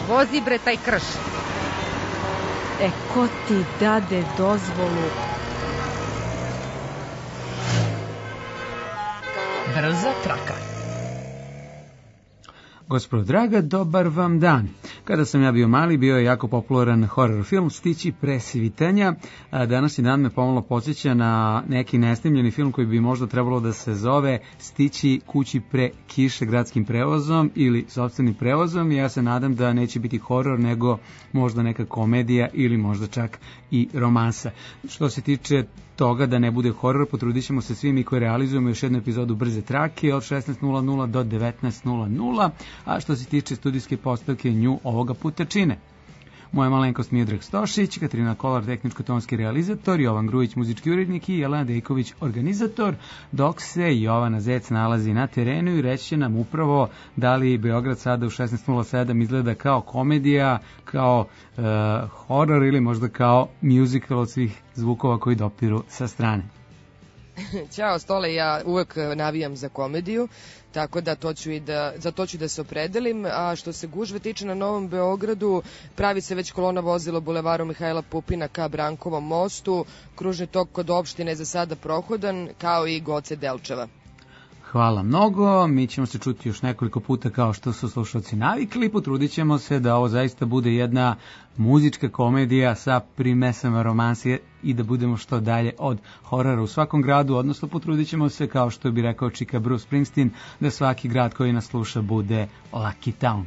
Vozi bre taj krš. Ko ti dade dozvolu? Brza traka. Gospodo draga, dobar vam dan. Kada sam ja bio mali, bio je jako popularan horror film Stići pre svitanja. Današnji dan me pomalo podsjeća na neki nesnimljeni film koji bi možda trebalo da se zove Stići kući pre kiše gradskim prevozom ili sopstvenim prevozom. Ja se nadam da neće biti horror, nego možda neka komedija ili možda čak i romansa. Što se tiče toga da ne bude horor, potrudit ćemo se svi mi koji realizujemo još jednu epizodu Brze trake od 16.00 do 19.00, a što se tiče studijske postavke nju ovoga puta čine moja malenkost Miodrag Stošić, Katarina Kolar, tehničko-tonski realizator, Jovan Grujić, muzički urednik i Jelena Dejković, organizator, dok se Jovana Zec nalazi na terenu i reći će nam upravo da li Beograd sada u 16.07 izgleda kao komedija, kao horor ili možda kao musical od svih zvukova koji dopiru sa strane. Ćao Stole, ja uvek navijam za komediju, tako da za to ću da se opredelim. A što se gužve tiče na Novom Beogradu, pravi se već kolona vozila Bulevaru Mihajla Pupina ka Brankovom mostu, kružni tok kod opštine je za sada prohodan, kao i Goce Delčeva. Hvala mnogo, mi ćemo se čuti još nekoliko puta kao što su slušalci navikli, potrudit ćemo se da ovo zaista bude jedna muzička komedija sa primesama romanse i da budemo što dalje od horora u svakom gradu, odnosno potrudit ćemo se, kao što bi rekao čika Bruce Springsteen, da svaki grad koji nas sluša bude Lucky Town.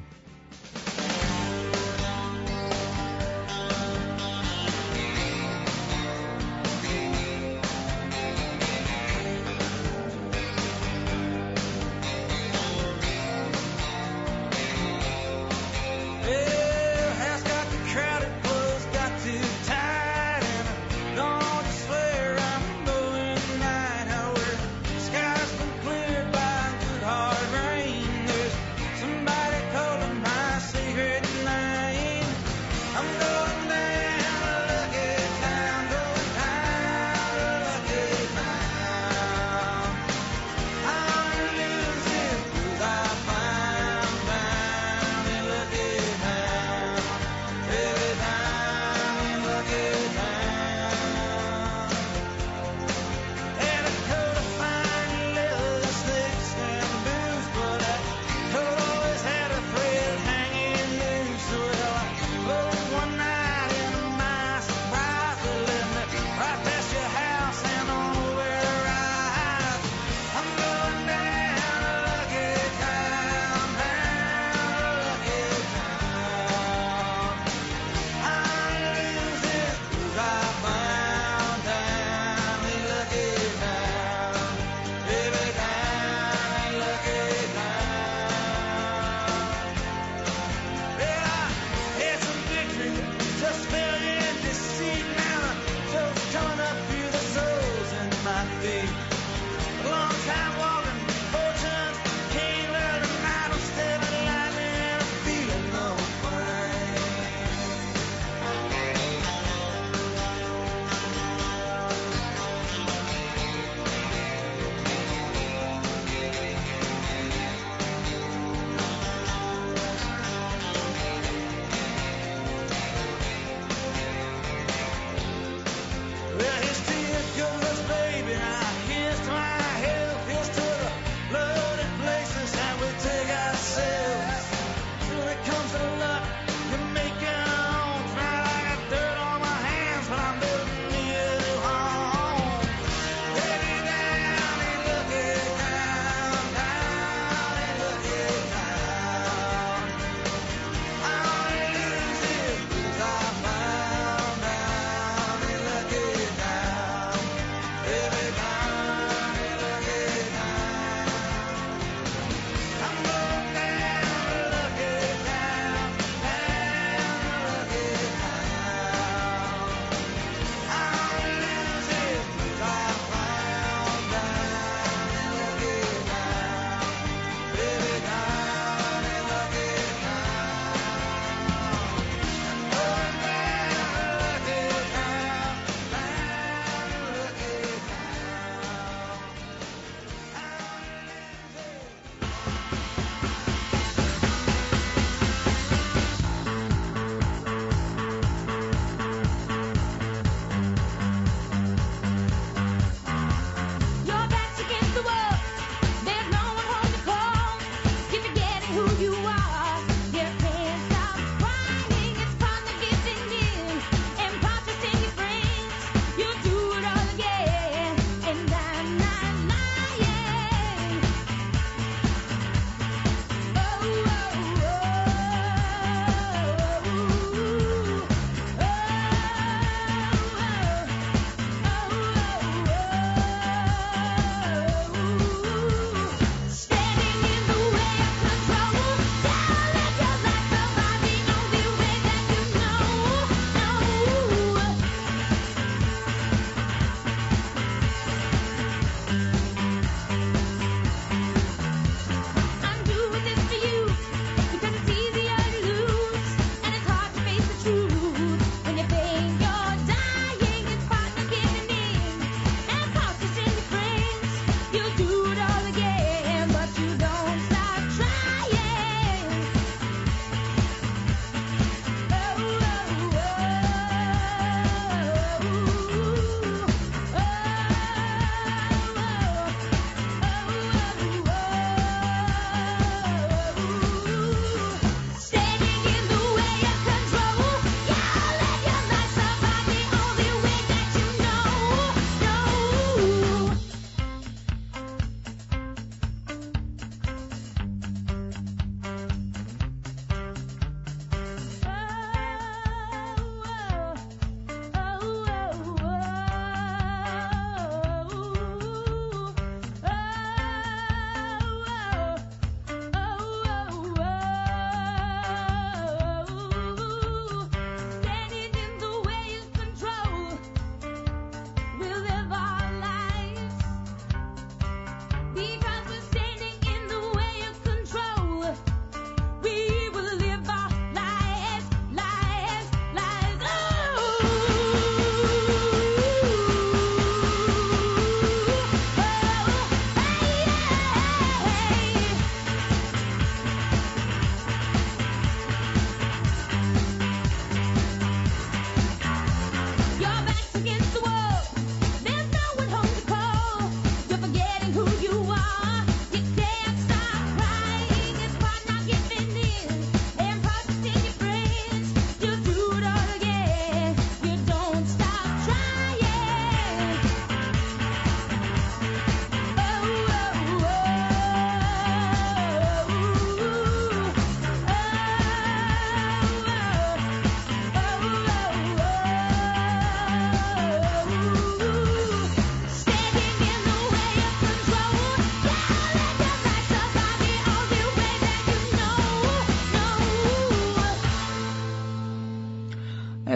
Well, here's to your good looks, baby. Now here's to my health. Here's to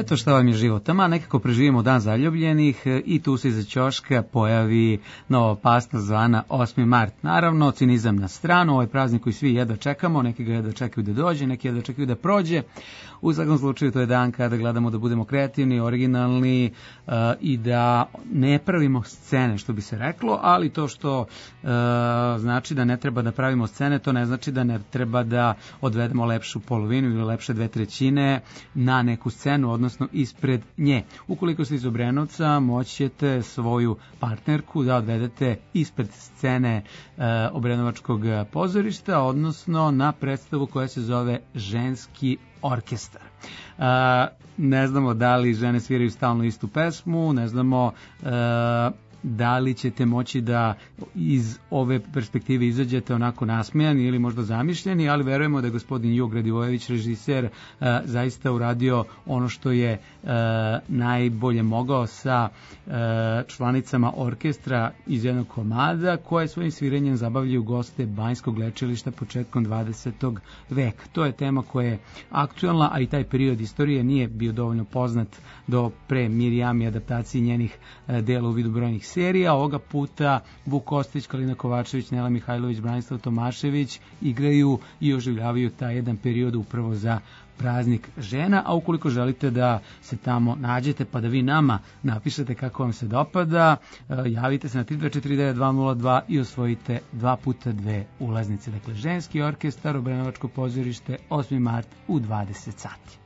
eto šta vam je život. Tama nekako preživimo dan zaljubljenih i tu se iza ćoška pojavi nova pasta zvana 8. mart. Naravno, cinizam na stranu, ovaj praznik koji svi jedva čekamo, neki ga jedva čekaju da dođe, neki jedva čekaju da prođe. U svakom slučaju to je dan kada gledamo da budemo kreativni, originalni i da ne pravimo scene, što bi se reklo, ali to što znači da ne treba da pravimo scene, to ne znači da ne treba da odvedemo lepšu polovinu ili lepše 2/3 na neku scenu, odnosno ispred nje. Ukoliko ste iz Obrenovca, moći ćete svoju partnerku da odvedete ispred scene Obrenovačkog pozorišta, odnosno na predstavu koja se zove Ženski orkestar. Ne znamo da li žene sviraju stalno istu pesmu, ne znamo da li ćete moći da iz ove perspektive izađete onako nasmejani ili možda zamišljeni, ali verujemo da je gospodin Jug Radivojević, režiser, zaista uradio ono što je najbolje mogao sa članicama orkestra iz jednog komada koje svojim svirenjem zabavljaju goste Banjskog lečilišta početkom 20. veka. To je tema koja je aktualna, a i taj period istorije nije bio dovoljno poznat do pre Mirjam i adaptaciji njenih dela u vidu brojnih serija. Ovoga puta Vuk Kostić, Kalina Kovačević, Nela Mihajlović, Branislav Tomašević igraju i oživljavaju taj jedan period upravo za praznik žena, a ukoliko želite da se tamo nađete pa da vi nama napišete kako vam se dopada, javite se na 3249202 i osvojite 2x2 ulaznice. Dakle, Ženski orkestar, Obrenovačko pozorište, 8. mart u 20 sati.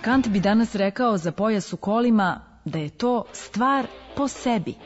Kant bi danas rekao za pojas u kolima da je to stvar po sebi.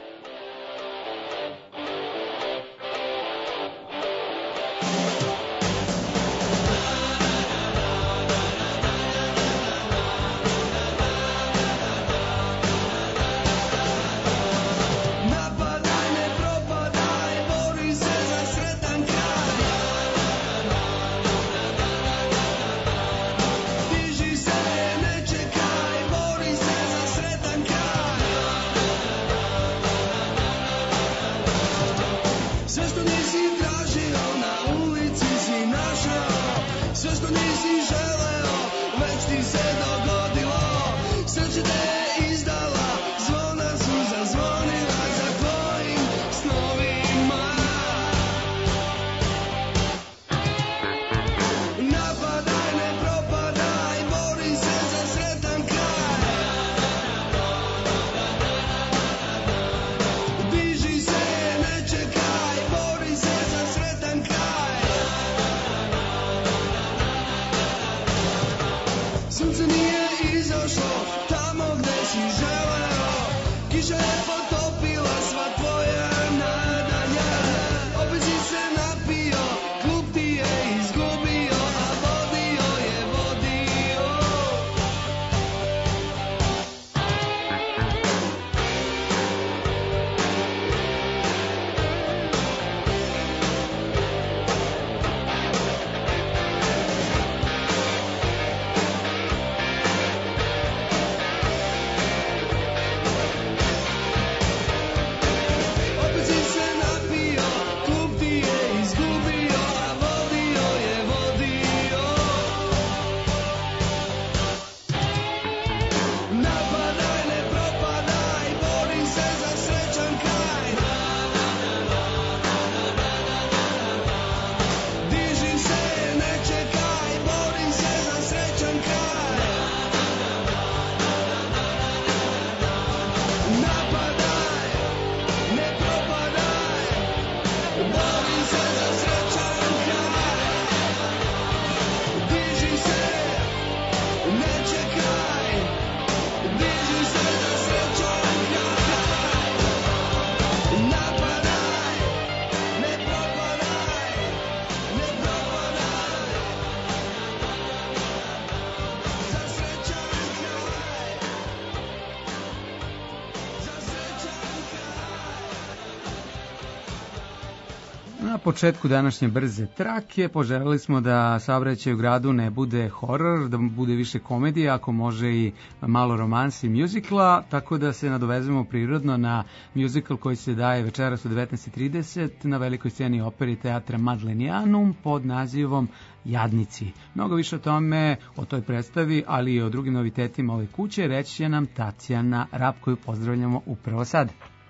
Na početku današnje brze trake poželeli smo da saobraćaj u gradu ne bude horor, da bude više komedije, ako može i malo romansi i mjuzikla, tako da se nadovezujemo prirodno na mjuzikl koji se daje večeras u 19:30 na velikoj sceni operi teatra Madlenianum pod nazivom Jadnici. Mnogo više o tome, o toj predstavi, ali i o drugim novitetima ove kuće, reći će nam Tatjana Rap, koju pozdravljamo upravo sad.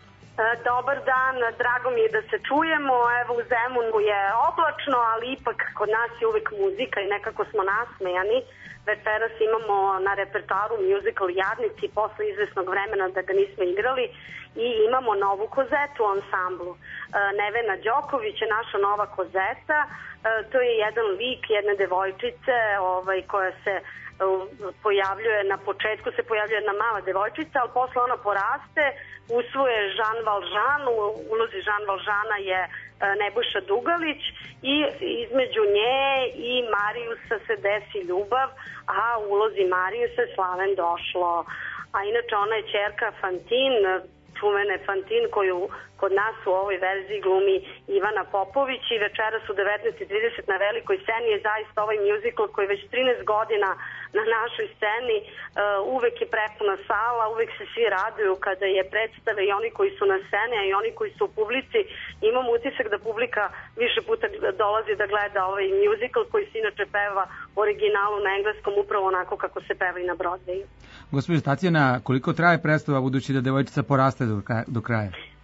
Dobar dan, drago mi je da se čujemo. Evo, u Zemunu je oblačno, ali ipak kod nas je uvek muzika i nekako smo nasmejani. Večeras imamo na repertoaru musical Jadnici, posle izvesnog vremena da ga nismo igrali, i imamo novu kozetu u ansamblu. Nevena Đoković je naša nova kozeta. To je jedan lik jedne devojčice koja se pojavljuje, na početku se pojavljuje jedna mala devojčica, ali posle ona poraste, usvoje Jean Valjean, u ulozi Jean Valjeana je Nebojša Dugalić, i između nje i Marijusa se desi ljubav, a u ulozi Marijusa je Slaven Došlo. A inače ona je ćerka Fantin, čuvene Fantin, koju kod nas u ovoj verziji glumi Ivana Popović, i večeras u 19:30 na velikoj sceni je zaista ovaj mjuzikl koji već 13 godina na našoj sceni, uvek je prepuna sala, uvek se svi raduju kada je predstave, i oni koji su na sceni, a i oni koji su u publici. Imam utisak da publika više puta dolazi da gleda ovaj mjuzikl koji se inače peva u originalu na engleskom, upravo onako kako se peva i na Broadwayu. Gospođo Tatjana, koliko traje predstava, budući da devojčica poraste do kraja?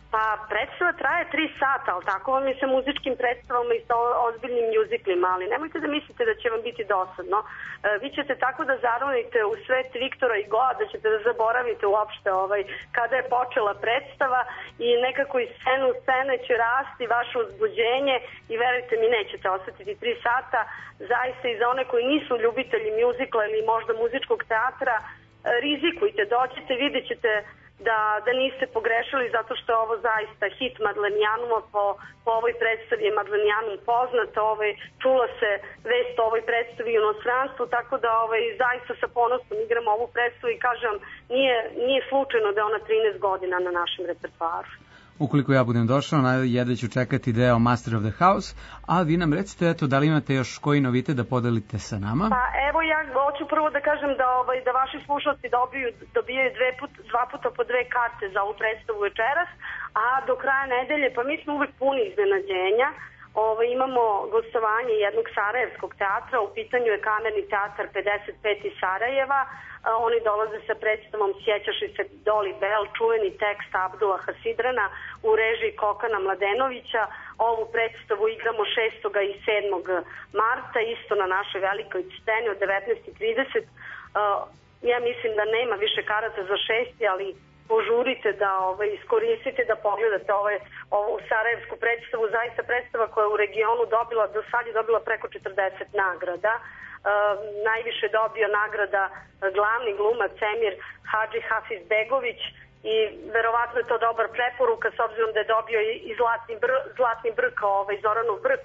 Pa predstava traje 3 sata, ali tako vam je sa muzičkim predstavama i sa ozbiljnim mjuziklima, ali nemojte da mislite da će vam biti dosadno. Vi ćete tako da zaronite u svet Viktora i Goa, da ćete da zaboravite uopšte kada je počela predstava i nekako iz scene u scene će rasti vaše uzbuđenje i verujte mi, nećete osetiti 3 sata. Zaista i za one koji nisu ljubitelji mjuzikla ili možda muzičkog teatra, rizikujte, dođite, vidjet ćete da niste pogrešili, zato što je ovo zaista hit Madlenijanuma. Po ovoj predstavi je Madlenijanum poznat, čula se vest o ovoj predstavi u inostranstvu, tako da zaista sa ponosom igramo ovu predstavu i kažem, nije slučajno da je ona 13 godina na našem repertoaru. Ukoliko ja budem došao, jedva ću čekati deo Master of the House, a vi nam recite, eto, da li imate još koji novite da podelite sa nama? Pa evo, ja hoću prvo da kažem da vaši slušalci dobijaju 2 puta po 2 karte za ovu predstavu večeras, a do kraja nedelje, pa mi smo uvek puni iznenađenja. Imamo gostovanje jednog sarajevskog teatra, u pitanju je Kamerni teatar 55 iz Sarajeva. Oni dolaze sa predstavom Sjećaš li se Doli Bel, čuveni tekst Abdula Hasidrana u režiji Kokana Mladenovića. Ovu predstavu igramo 6. i 7. marta, isto na našoj velikoj sceni od 19:30. Ja mislim da nema više karata za 6. ali požurite da iskoristite da pogledate ovu sarajevsku predstavu, zaista predstava koja je u regionu do sad je dobila preko 40 nagrada. Najviše dobio nagrada glavni glumac Emir Hadži Hafiz Begović i verovatno je to dobar preporuka s obzirom da je dobio i zlatni brk, Zoranov brk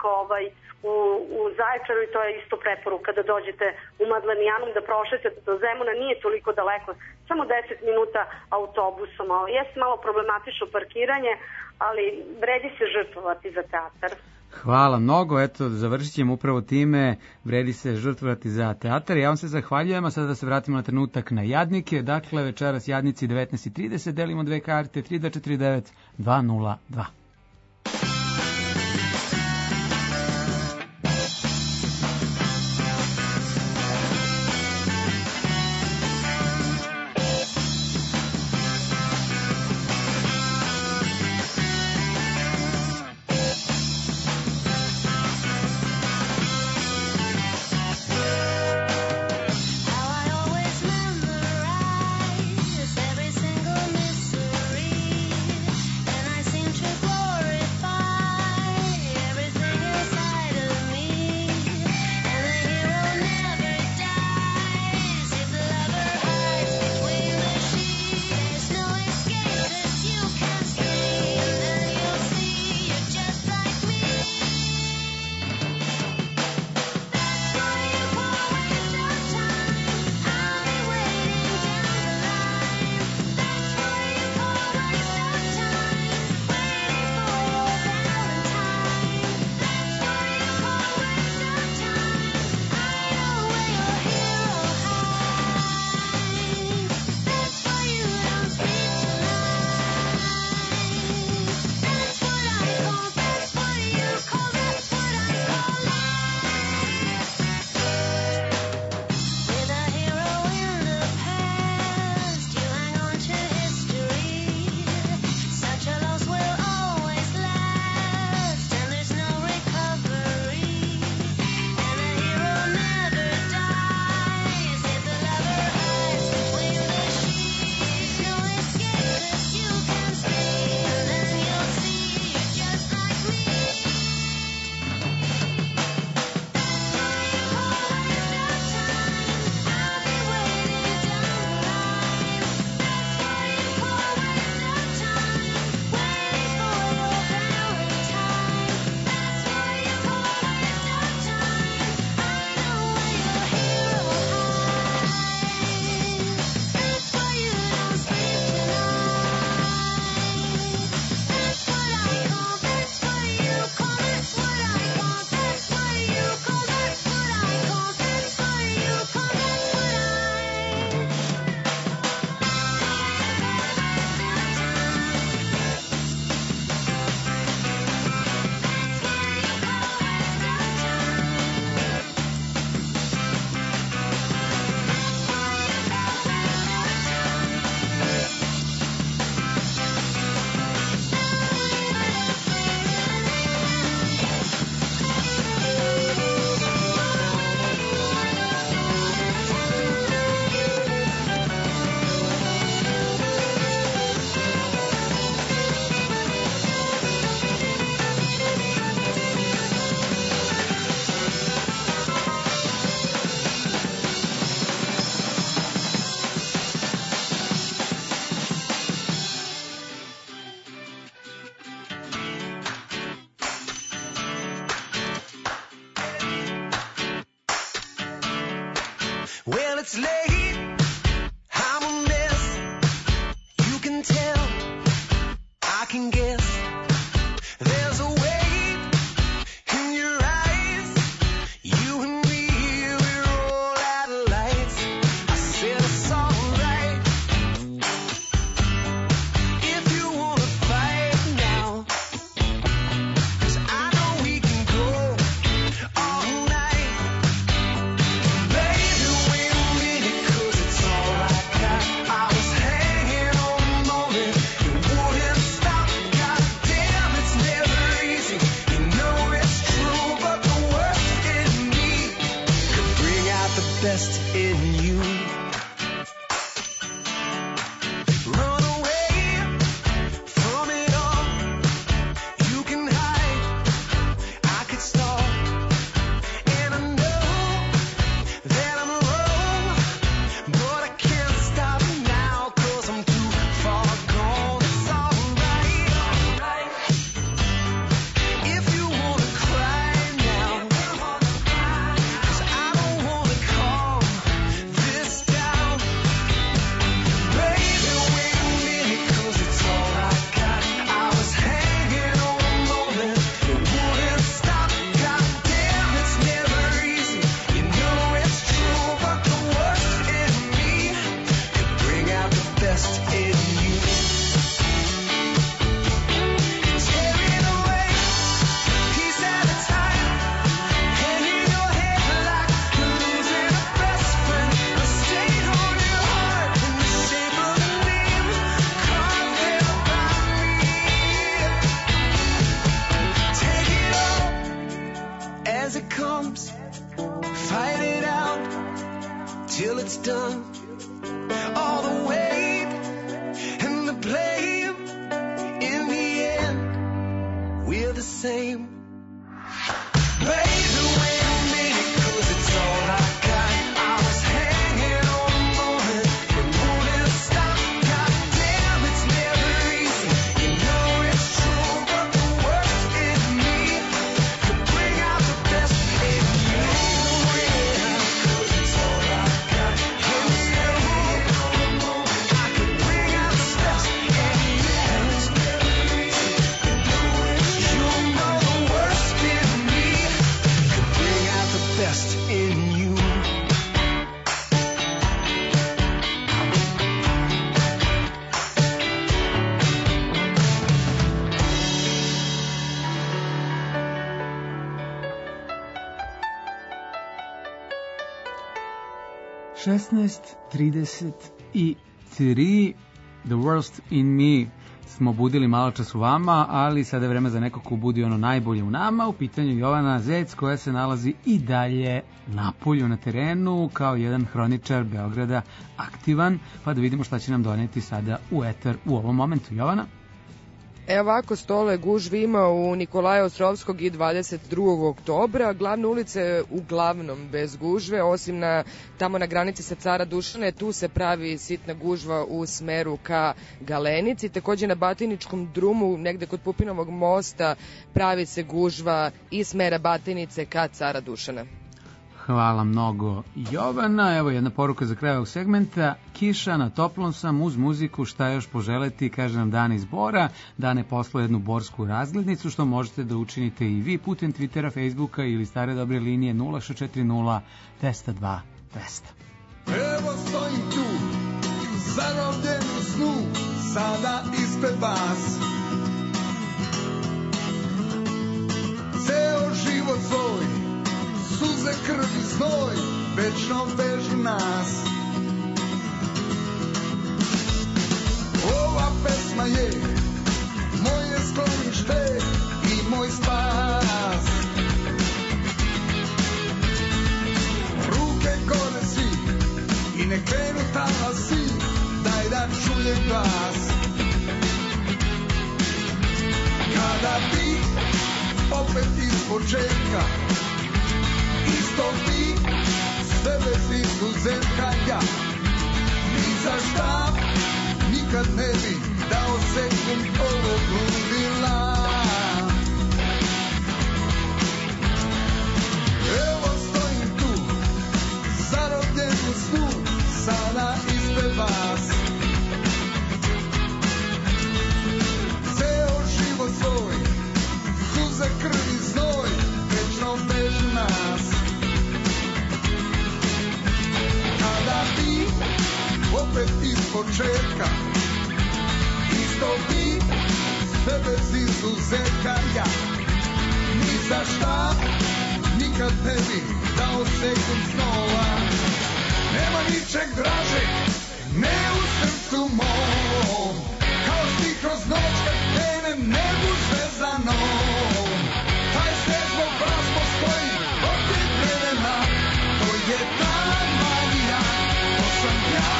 u Zaječaru i to je isto preporuka da dođete u Madlenijanum, da prošetate do Zemuna, nije toliko daleko, samo 10 minuta autobusom. Jeste malo problematično parkiranje, ali vredi se žrtvovati za teatar. Hvala mnogo, eto, završit ćemo upravo time, vredi se žrtvovati za teatar. Ja vam se zahvaljujem, a sada da se vratimo na trenutak na Jadnike. Dakle, večeras Jadnici 19:30, delimo 2 karte, 3249 202. Every single mystery, and I seem to glow it's late, I'm a mess. You can tell, I can guess. There's a weight in your eyes. You and me, we're all out of lights. I said it's alright if you wanna fight now, 'cause I know we can go all night. Baby, wait a minute, 'cause it's all I got. I was hanging on the moment, it wouldn't stop. God damn, it's never easy. You know it's true, but the worst in me could bring out the best in you. Run away from it all. You can hide, I could stall. And I know that I'm wrong, but I can't stop now, 'cause I'm too far gone. It's alright if you wanna cry now, 'cause I don't wanna calm this down. Baby, wait a minute, 'cause it's all I got. I was hanging on the moment, it wouldn't stop. God damn, it's never easy. You know it's true, but the worst in me could bring out the best in you. Tearing away piece at a time, hanging your head like you're losing a best friend. A stain on your heart in the shape of a name carved there by me. Take it all as it comes, fight it out till it's done. All the weight and the blame, in the end, we're the same. Baby, wait a minute, 'cause it's all I got. I was hanging on the moment, it wouldn't stop. God damn, it's never easy. You know it's true, but the worst in me could bring out the best in you. Yeah, 'cause it's all I got. In the end, I could bring out the best in you. It's never easy. You know the worst in me could bring out the best in you. 16:33 The Worst in Me smo budili malo čas u vama, ali sada je vreme za neko ko budi ono najbolje u nama. U pitanju Jovana Zec, koja se nalazi i dalje napolju na terenu kao jedan hroničar Beograda aktivan, pa da vidimo šta će nam doneti sada u eter u ovom momentu. Jovana? Evo ovako, Stole, gužvi ima u Nikolaja Ostrovskog i 22. oktobra. Glavne ulice uglavnom bez gužve, osim tamo na granici sa Cara Dušana, tu se pravi sitna gužva u smeru ka Galenici. Takođe na Batiničkom drumu, negde kod Pupinovog mosta, pravi se gužva iz smera Batinice ka Cara Dušana. Hvala mnogo, Jovana. Evo jedna poruka za kraj ovog segmenta. Kiša, na toplom sam, uz muziku, šta još poželeti, kaže nam Dana iz Bora. Dana je poslao jednu borsku razglednicu, što možete da učinite i vi putem Twittera, Facebooka ili stare dobre linije 0640 202 200. Evo stojim tu, zarobljen u snu, sada ispred vas. Ceo život svoj, suze, krv i znoj, večno vežu nas. Ova pesma je moje sklonište i moj spas. Ruke gore svi i ne krenu talasi, daj da čujem glas. Kada bi opet iz početka, isto bi sebe izuzetka ja, ni za šta nikad ne bi dao sekund ovog ludila. Evo stojim tu, zarobljen u snu, vas. Ceo život svoj, suze, krv i znoj, večno veže nas. Kada bi opet iz početka, isto bi, sve bez izuzetka ja, ni za šta nikad ne bi dao sekund snova. Nema ničeg dražeg, ne u srcu mom, kao stih kroz noć kad krenem nebu zvezdanom. Taj svet zbog vas postoji od tih vremena, to je ta magija, to sam ja.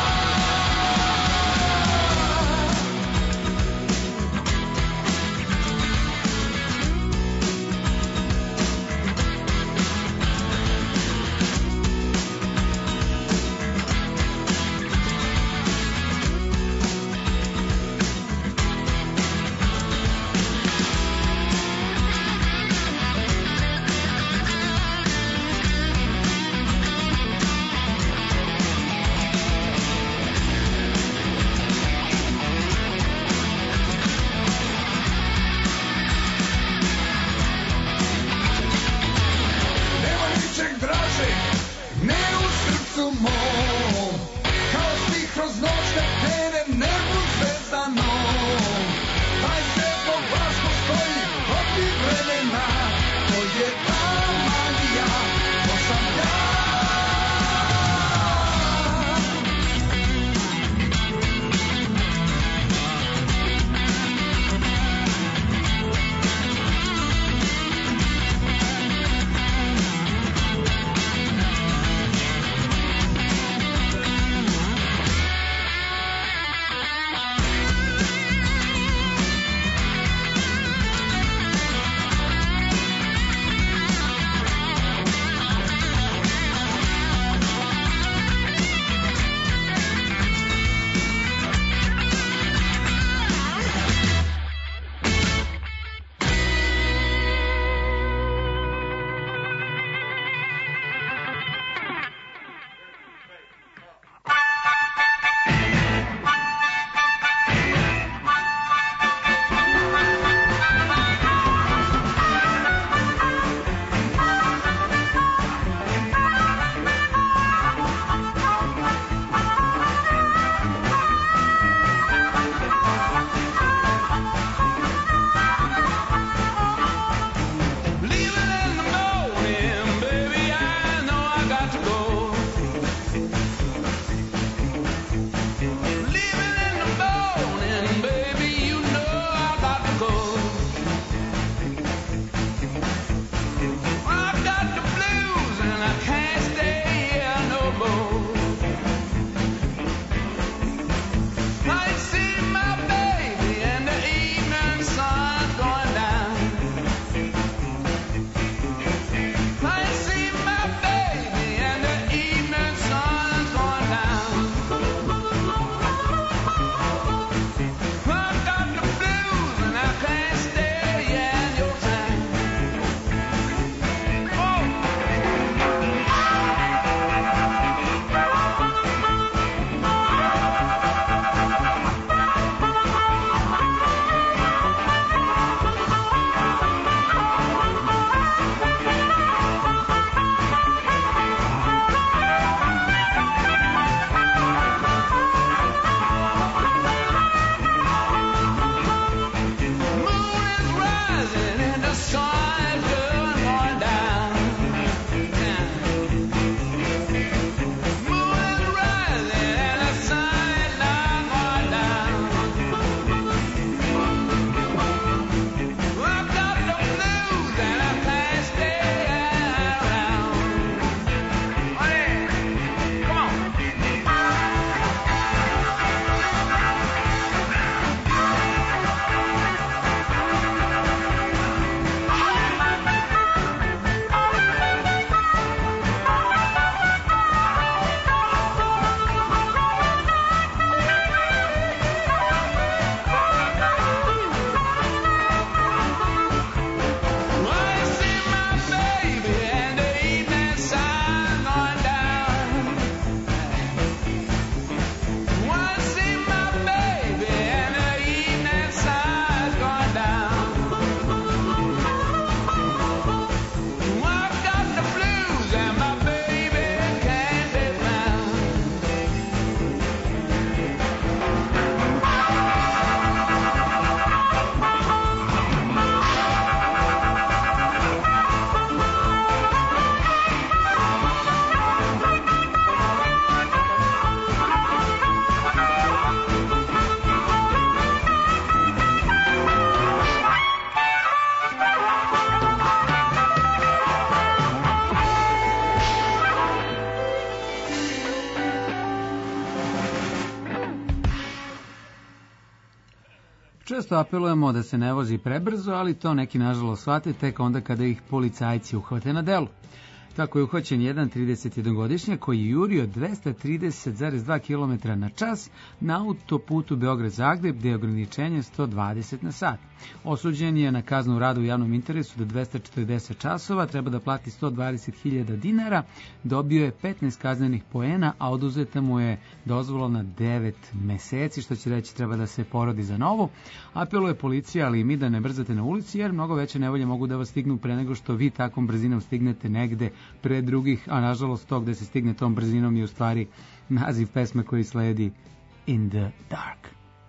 Često apelujemo da se ne vozi prebrzo, ali to neki nažalost shvate tek onda kada ih policajci uhvate na delu. Tako je uhvaćen jedan 31-godišnjak koji je jurio 230,2 km na čas na autoputu Beograd-Zagreb, gde je ograničenje 120 na sat. Osuđen je na kaznu rada u javnom interesu do 240 časova, treba da plati 120.000 dinara, dobio je 15 kaznenih poena, a oduzeta mu je dozvola na 9 meseci, što će reći treba da se porodi za novo. Apeluje policija, ali i mi da ne brzate na ulici, jer mnogo veće nevolje mogu da vas stignu pre nego što vi takvom brzinom stignete negde pre drugih, a nažalost to gde se stigne tom brzinom je u stvari naziv pesme koji sledi In the Dark.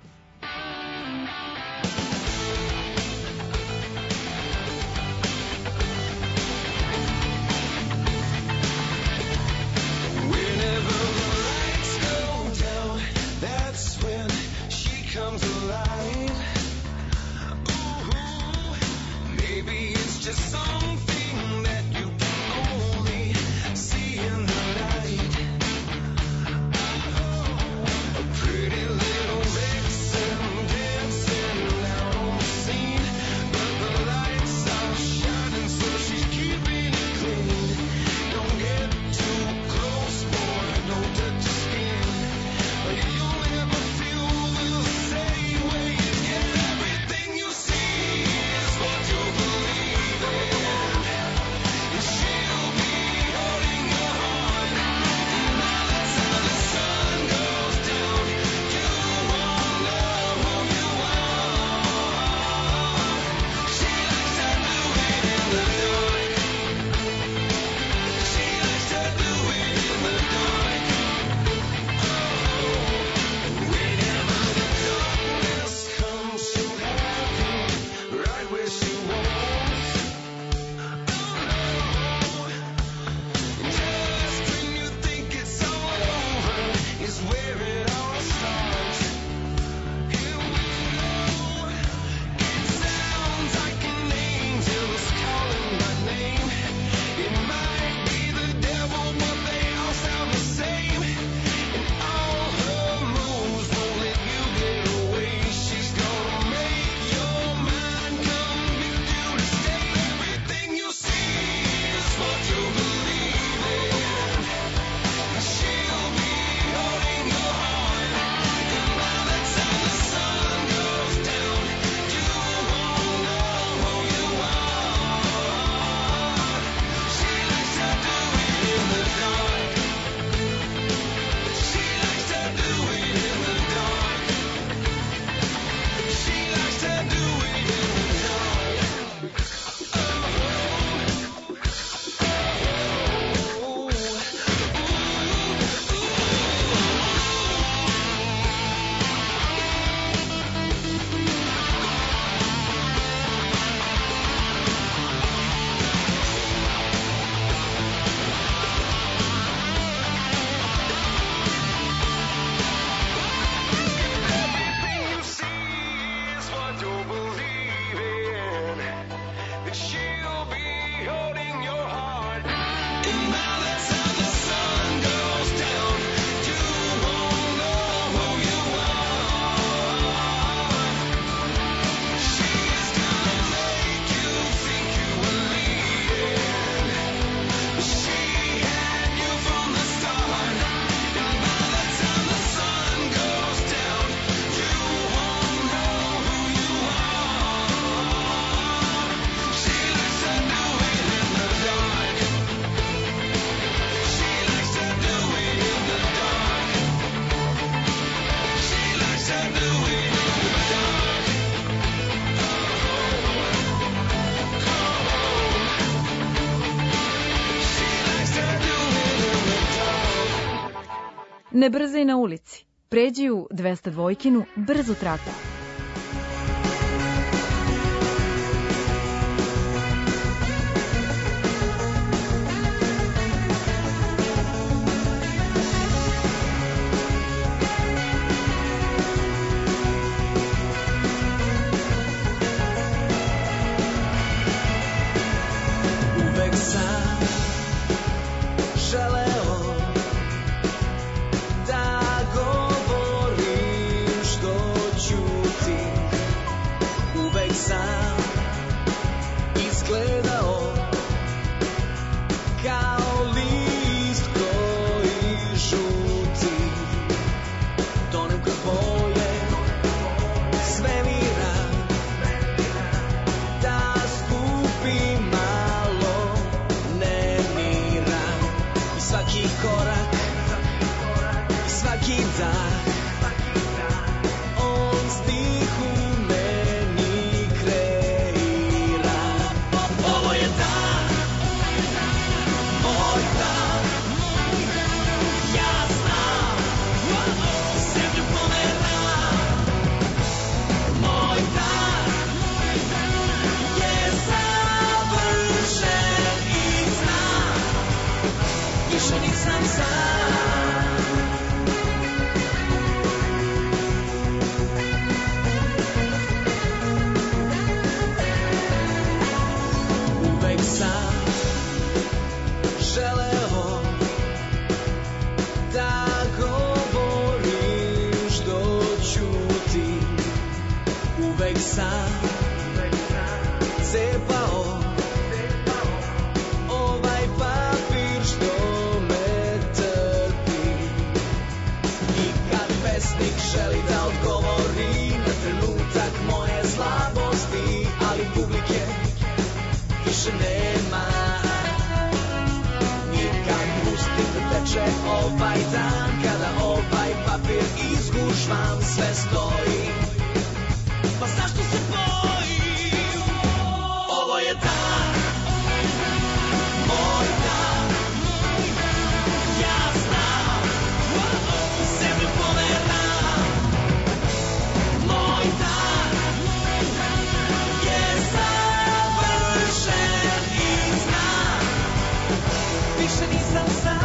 Whenever the lights go down, that's when she comes alive. Ooh, maybe it's just something that you can only see in the night. A pretty little vixen dancing out on the scene, but the lights are shining, so she's keeping it clean. Don't get too close, boy, don't touch your skin. You'll never feel the same way again. Everything you see is what you believe in. And she'll be holding your heart. And by the time the sun goes down, you won't know who you are. She likes to do it in the dark. She likes to do it in the dark. Whenever the darkness comes, she'll have you right where she wants. Just when you think it's all over is where it all starts. Here we go. It sounds like an angel's calling my name. It might be the devil, but they all sound the same. And all her moves won't let you get away. She's gonna make your mind convict you to stay. Everything you see is what you believe in. She'll be holding your heart. And by the time the sun goes down, you won't know who you are. She likes to do it in the dark. She likes to do it in the dark. She likes to do it in the dark. Everything you see is what you believe in. That she'll be holding your heart. And by the time the sun goes down, you won't know who you are. She's gonna make you think you were leading. She had you from the start. And by the time the sun goes down, you won't know who you are. She likes to do it in the dark. She likes to do it in the dark. She likes to do it in the dark. She likes to do it in the dark. Ne brzaj na ulici. Pređi u 202-kinu brzu traku. Uvek sam želeo da govorim što ću dan on stih u meni kreira. Ovo je dan, moj dan, ja znam, zemlju pomeram. Moj dan je završen i znam, više nisam sam. Uvek sam želeo da govorim što ćutim. Uvek sam cepao ovaj papir što me trpi. I kad pesnik želi da odgovori na trenutak moje slabosti, ali publike više nema. I kad pustim da teče ovaj dan, kada ovaj papir izgužvam, sve stoji. Pa zašto se bojim? Ovo je dan, moj dan, ja znam, zemlju pomeram. Moj dan je završen i znam, više nisam sam.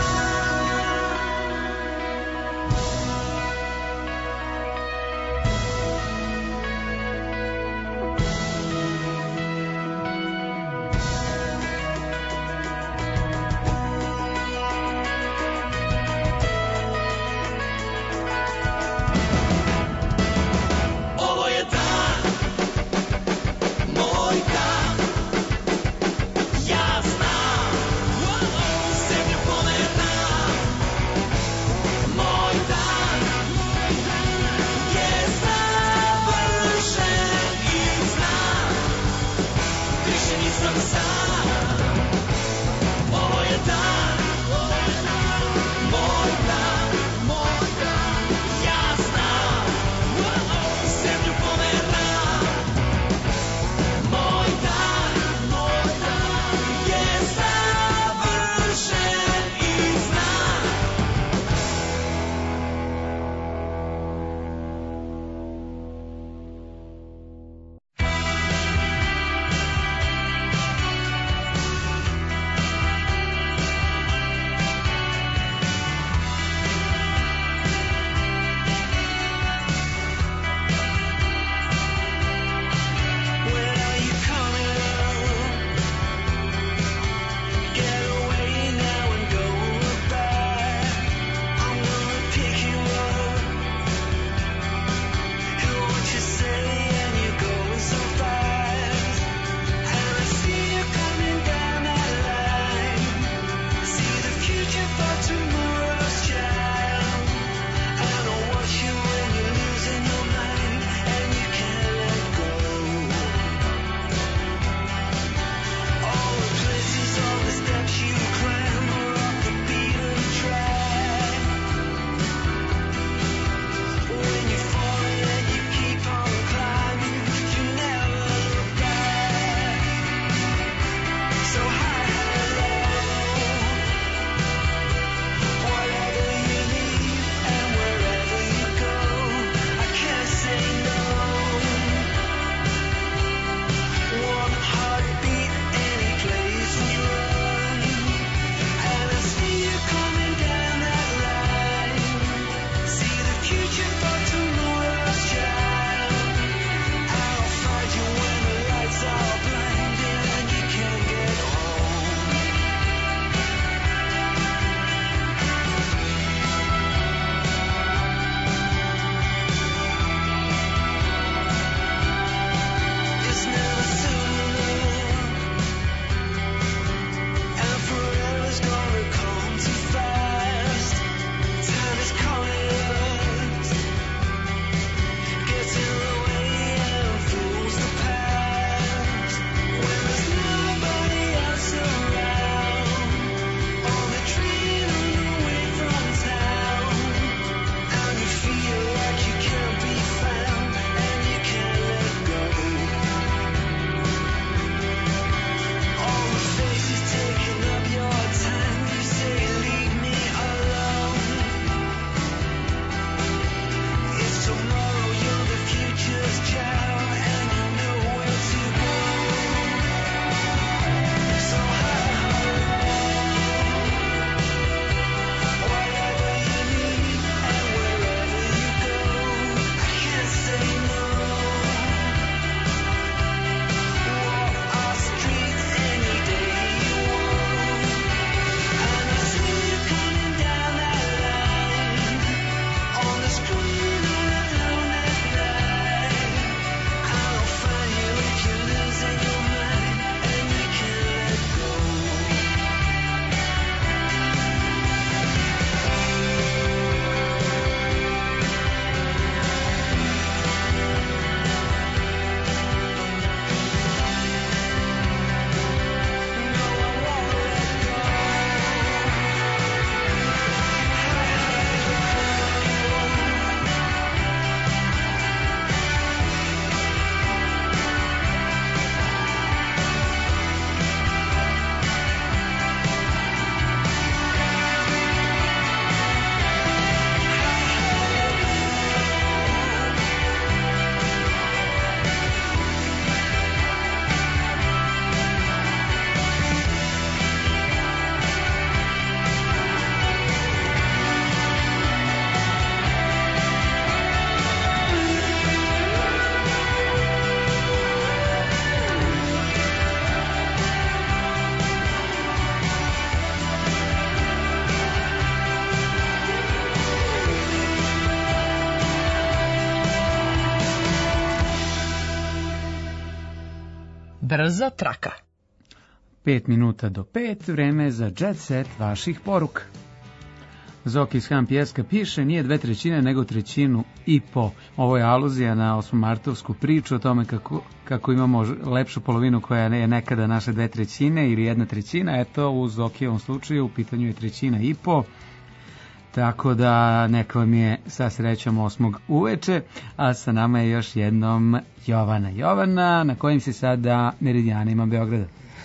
Brza traka. 5 minuta do 5, vreme je za jet set vaših poruka. Zoki iz Han Pjeska piše, nije 2/3, nego 1,5. Ovo je aluzija na 8. martovsku priču o tome kako imamo lepšu polovinu koja je nekada naše 2/3 ili 1/3. Eto, u Zokijevom slučaju u pitanju je 1,5. Tako da neka vam je sa srećom 8. uveče, a sa nama je još jednom Jovana. Jovana, na kojim se sada meridijanima Beograda?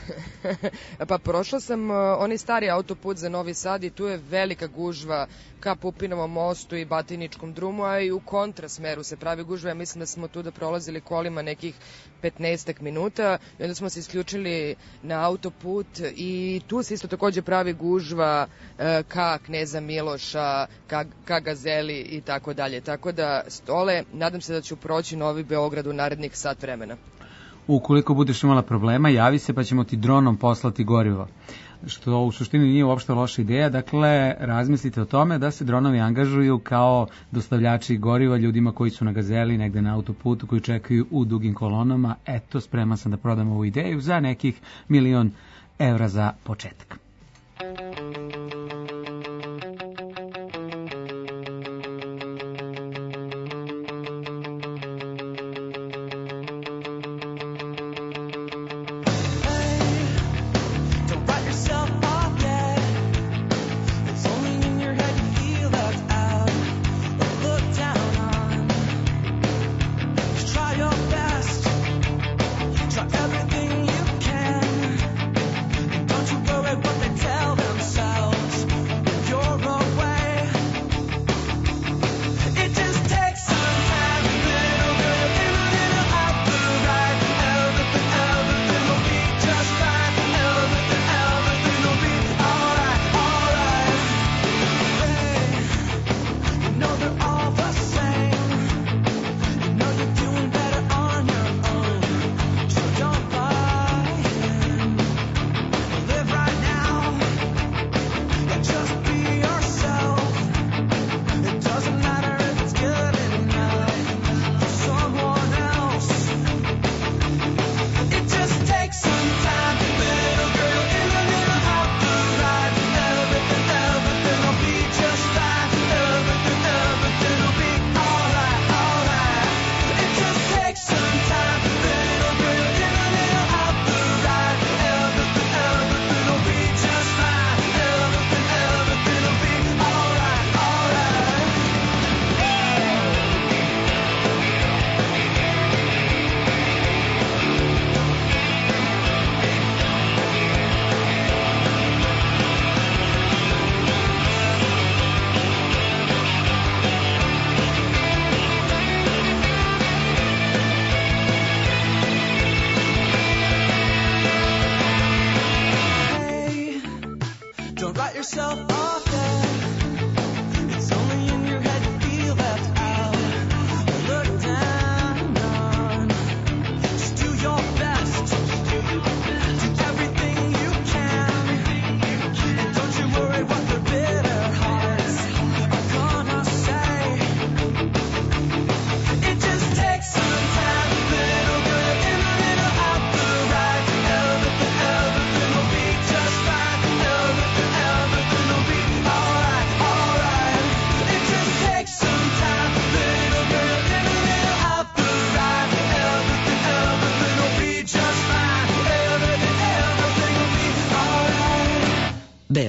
Pa prošla sam onaj stari autoput za Novi Sad i tu je velika gužva ka Pupinovom mostu i Batiničkom drumu, a i u kontrasmeru se pravi gužva. Ja mislim da smo tu da prolazili kolima nekih 15 minuta i onda smo se isključili na autoput i tu se isto takođe pravi gužva ka Kneza Miloša, ka Gazeli i tako dalje. Tako da, Stole, nadam se da ću proći Novi Beograd u narednih sat vremena. Ukoliko budeš imala problema, javi se pa ćemo ti dronom poslati gorivo. Što u suštini nije uopšte loša ideja, dakle razmislite o tome da se dronovi angažuju kao dostavljači goriva ljudima koji su na Gazeli, negde na autoputu, koji čekaju u dugim kolonama. Eto, spreman sam da prodam ovu ideju za nekih 1.000.000 evra za početak. Everything you can. Don't you worry what they tell them.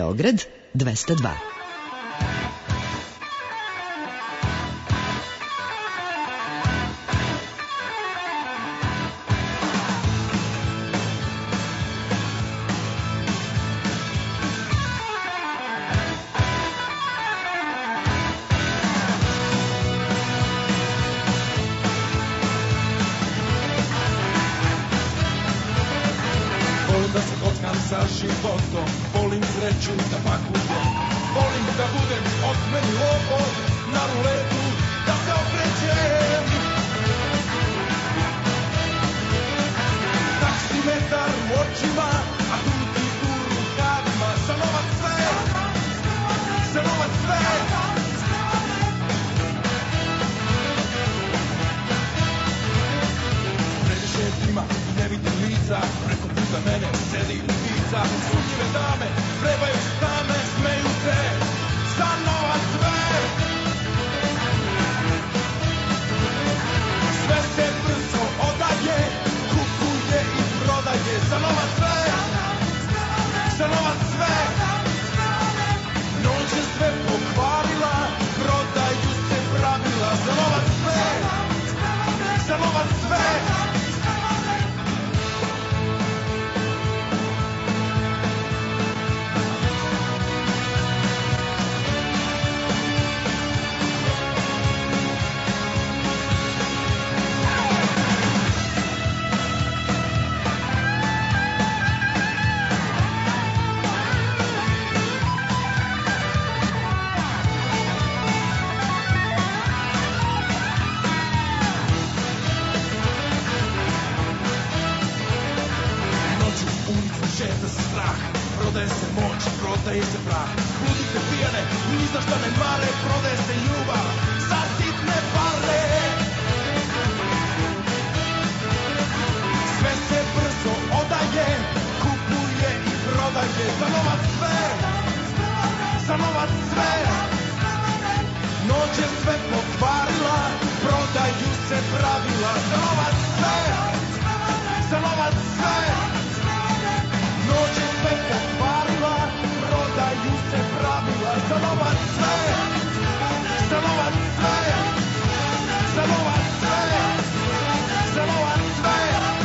Beograd 202. Volim da se kockam sa životom, volim sreću da pakujem, volim da budem otmeni lopov, na ruletu da se okrećem. Taksimetar u očima, a tuti u rukavima, za novac sve, za novac sve. Previše dima i ne vidim lica, preko puta mene sedi ptica. Sučive dame, trebaju stame, smeju se, za novac sve. Sve se brzo odaje, kupuje i prodaje, za novac sve, za novac sve. Noć je sve pokvarila, prodaju se pravila, za novac sve, za novac sve. Šeta se strah, prodaje se moć, prodaje se prah. Budite pijane, ni za šta ne mare, prodaje se ljubav za sitne pare. Sve se brzo odaje, kupuje i prodaje, za novac sve, za novac sve. Noć je sve pokvarila, prodaju se pravila, za novac sve, za novac sve. Noć je sve pokvarila, prodaju se pravila, za novac sve, za novac sve, za novac sve, za novac sve.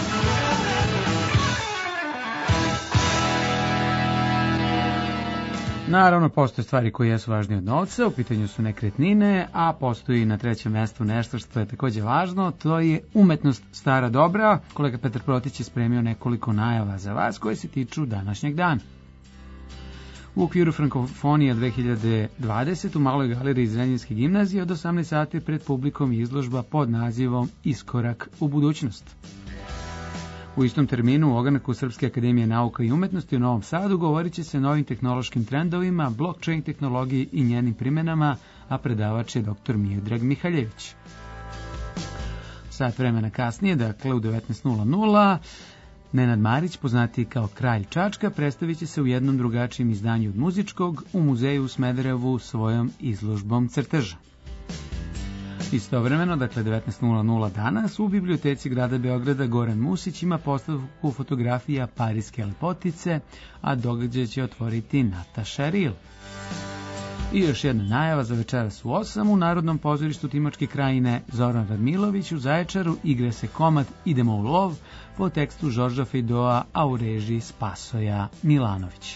Naravno, postoje stvari koje jesu važnije od novca, u pitanju su nekretnine, a postoji na trećem mjestu nešto što je takođe važno, to je umetnost stara dobra. Kolega Petar Protić je spremio nekoliko najava za vas koje se tiču današnjeg dana. U okviru Frankofonija 2020 u Maloj galeriji Zrenjaninske gimnazije od 18 sati pred publikom je izložba pod nazivom Iskorak u budućnost. U istom terminu u ogranku Srpske akademije nauka i umetnosti u Novom Sadu govorit će se o novim tehnološkim trendovima, blockchain tehnologiji i njenim primenama, a predavač je dr. Miodrag Mihaljević. Sat vremena kasnije, dakle u 19:00, Nenad Marić, poznatiji kao Kralj Čačka, predstavit će se u jednom drugačijem izdanju od muzičkog u muzeju u Smederevu svojom izložbom crteža. Istovremeno, dakle 19:00 danas, u biblioteci grada Beograda Goran Musić ima postavku fotografija Parijske lepotice, a događaj će otvoriti Nataša Ril. I još jedna najava za večeras u 8 u Narodnom pozorištu Timočke krajine Zoran Radmilović u Zaječaru igra se komad Idemo u lov po tekstu Žorža Fejdoa, a u režiji Spasoja Milanović.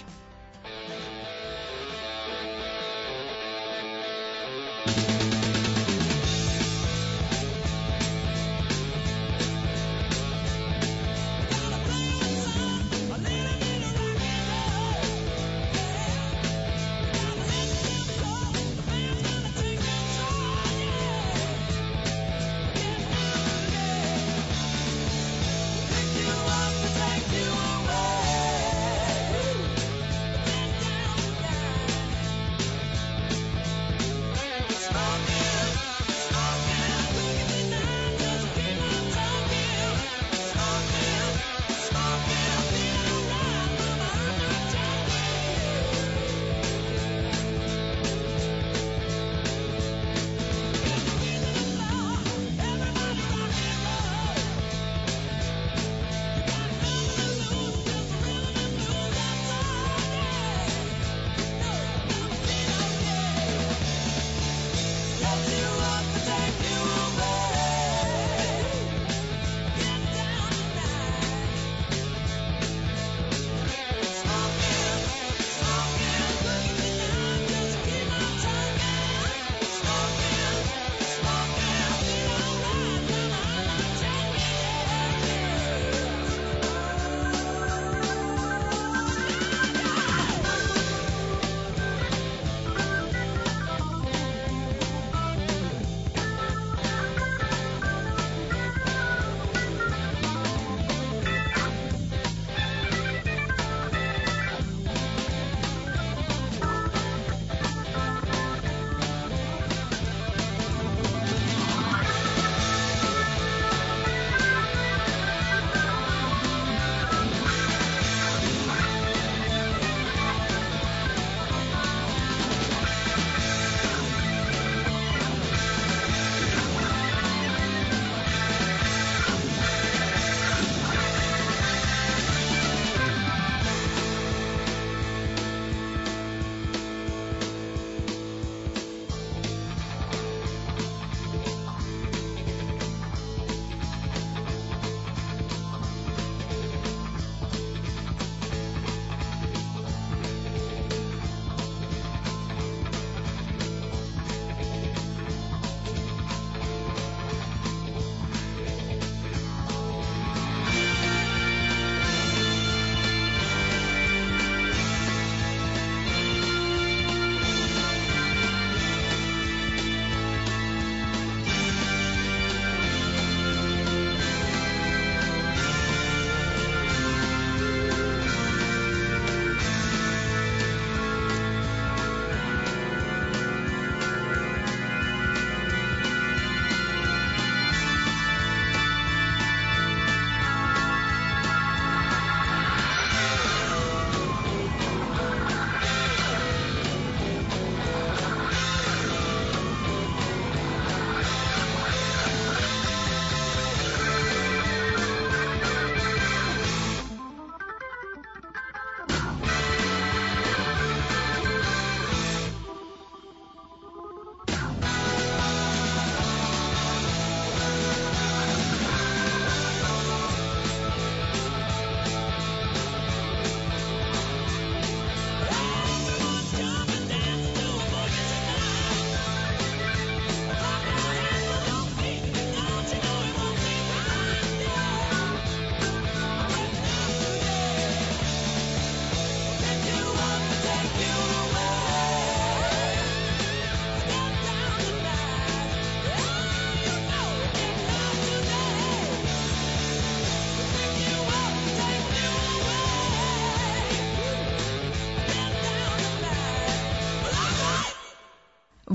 Smile.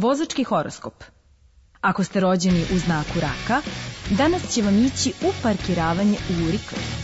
Vozački horoskop. Ako ste rođeni u znaku raka, danas će vam ići u parkiravanje u rikverc.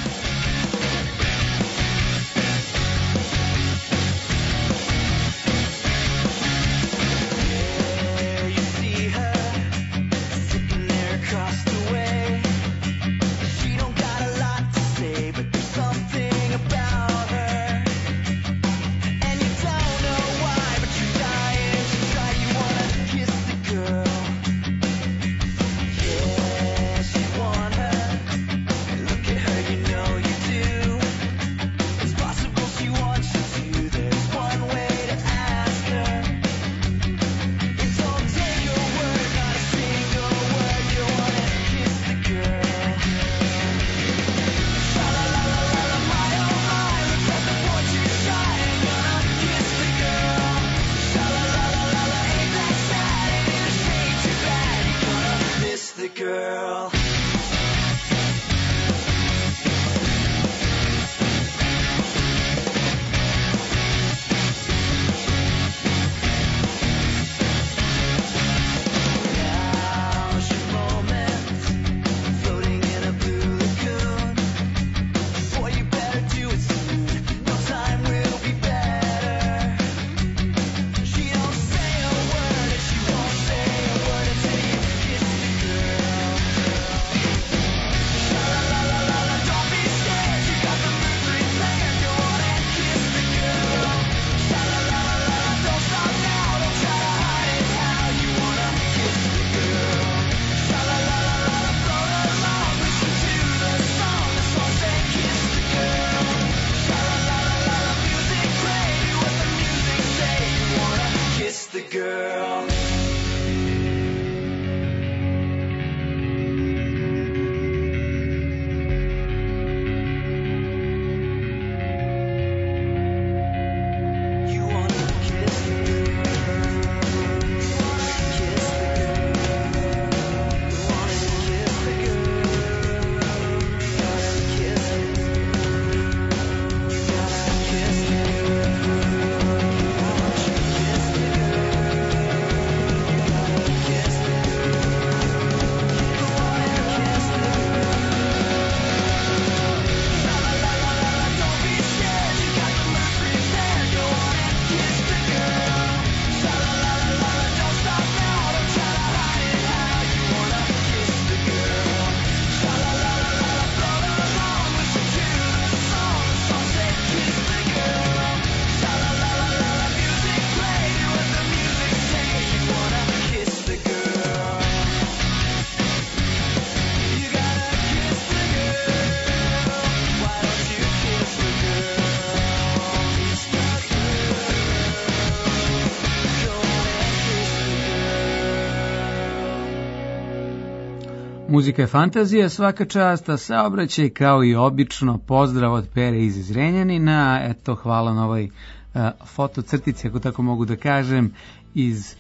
Muzika je fantazija, svaka čast, a saobraćaj kao i obično. Pozdrav od Pere iz Zrenjanina. Eto, hvala na ovoj fotocrtici, ako tako mogu da kažem, iz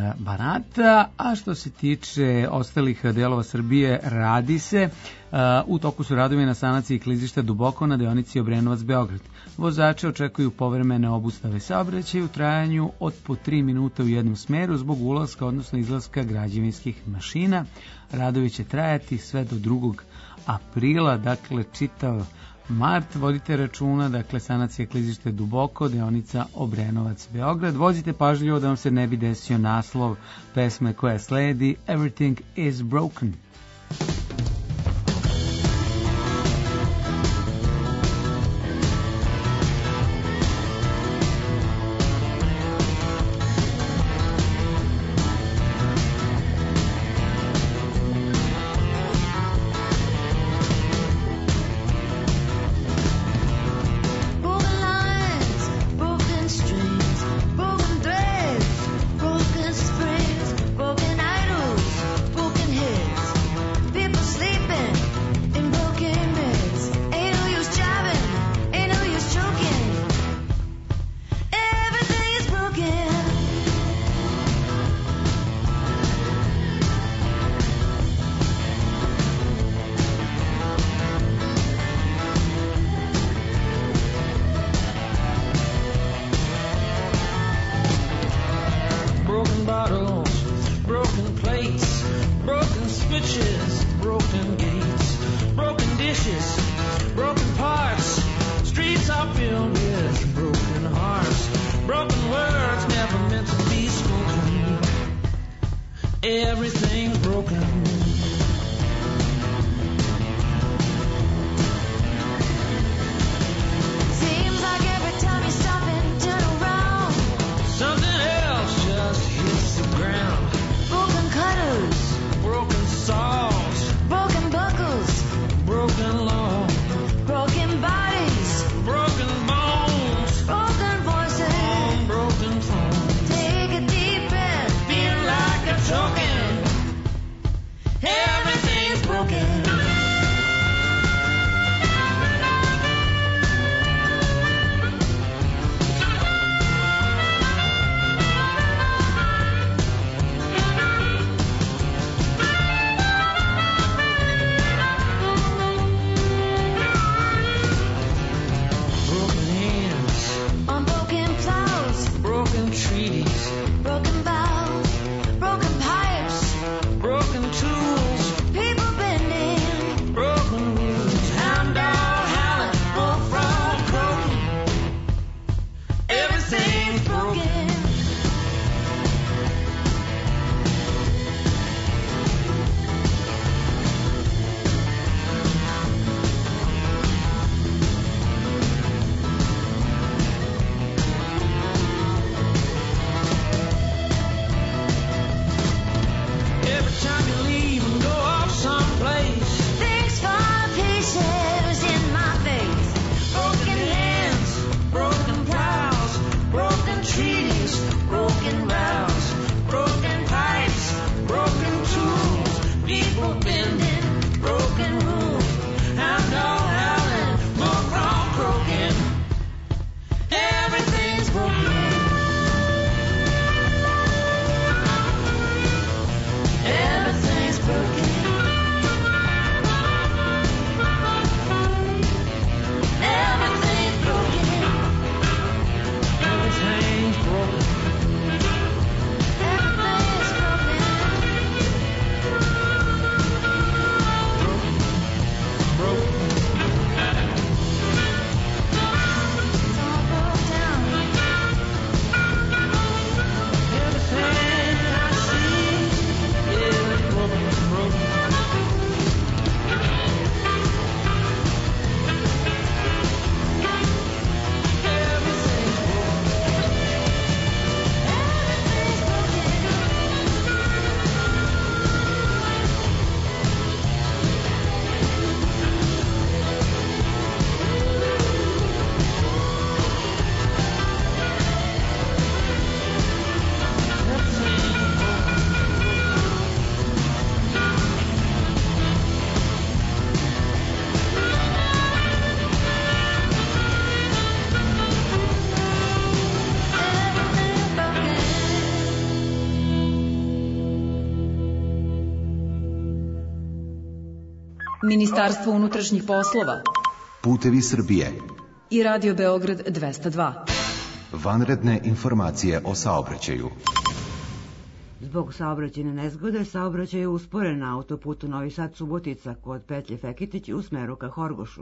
Banata. A što se tiče ostalih delova Srbije, radi se. U toku su radovi na sanaciji klizišta Duboko na deonici Obrenovac-Beograd. Vozače očekuju povremene obustave saobraćaja u trajanju od po 3 minuta u jednom smeru zbog ulaska, odnosno izlaska građevinskih mašina. Radovi će trajati sve do 2. aprila, dakle čitav mart. Vodite računa, dakle sanacija klizišta Duboko, deonica Obrenovac-Beograd. Vozite pažljivo da vam se ne bi desio naslov pesme koja sledi, Everything is Broken. Broken springs, broken idols, broken heads. vicious, broken parts. Streets are filled with broken hearts. Broken words never meant to be spoken. Everything's broken. Seems like every time you stop and turn around, something else just hits the ground. broken cutters, Broken saws, broken buckles, broken law, broken bodies, broken bones, broken voices. on broken phones. Take a deep breath, Feel like I'm choking. everything's broken. Broken hands, On broken plows, broken treaties, broken bows, broken pipes, broken tools, people bending, broken rules. Hound dog howling, bullfrog croaking. Everything's broken. Every time you leave and go off someplace. things fall to pieces in my face. Broken hands, broken plows, broken treaties, broken vows, broken pipes, broken tools, people bending, broken rules, hound dog howling, bullfrog croaking. Everything's broken. Everything's broken. Everything's broken. Everything's broken. Everything's broken. Broken. It's all broke down. Everything I see is broken, broken. Everything's broken. Everything's broken. Everything's broken. Ministarstvo unutrašnjih poslova Putevi Srbije. i Radio Beograd 202. Vanredne informacije o saobraćaju. Zbog saobraćajne nezgode, saobraćaj je usporen na autoputu Novi Sad-Subotica kod petlje Fekitić u smeru ka Horgošu.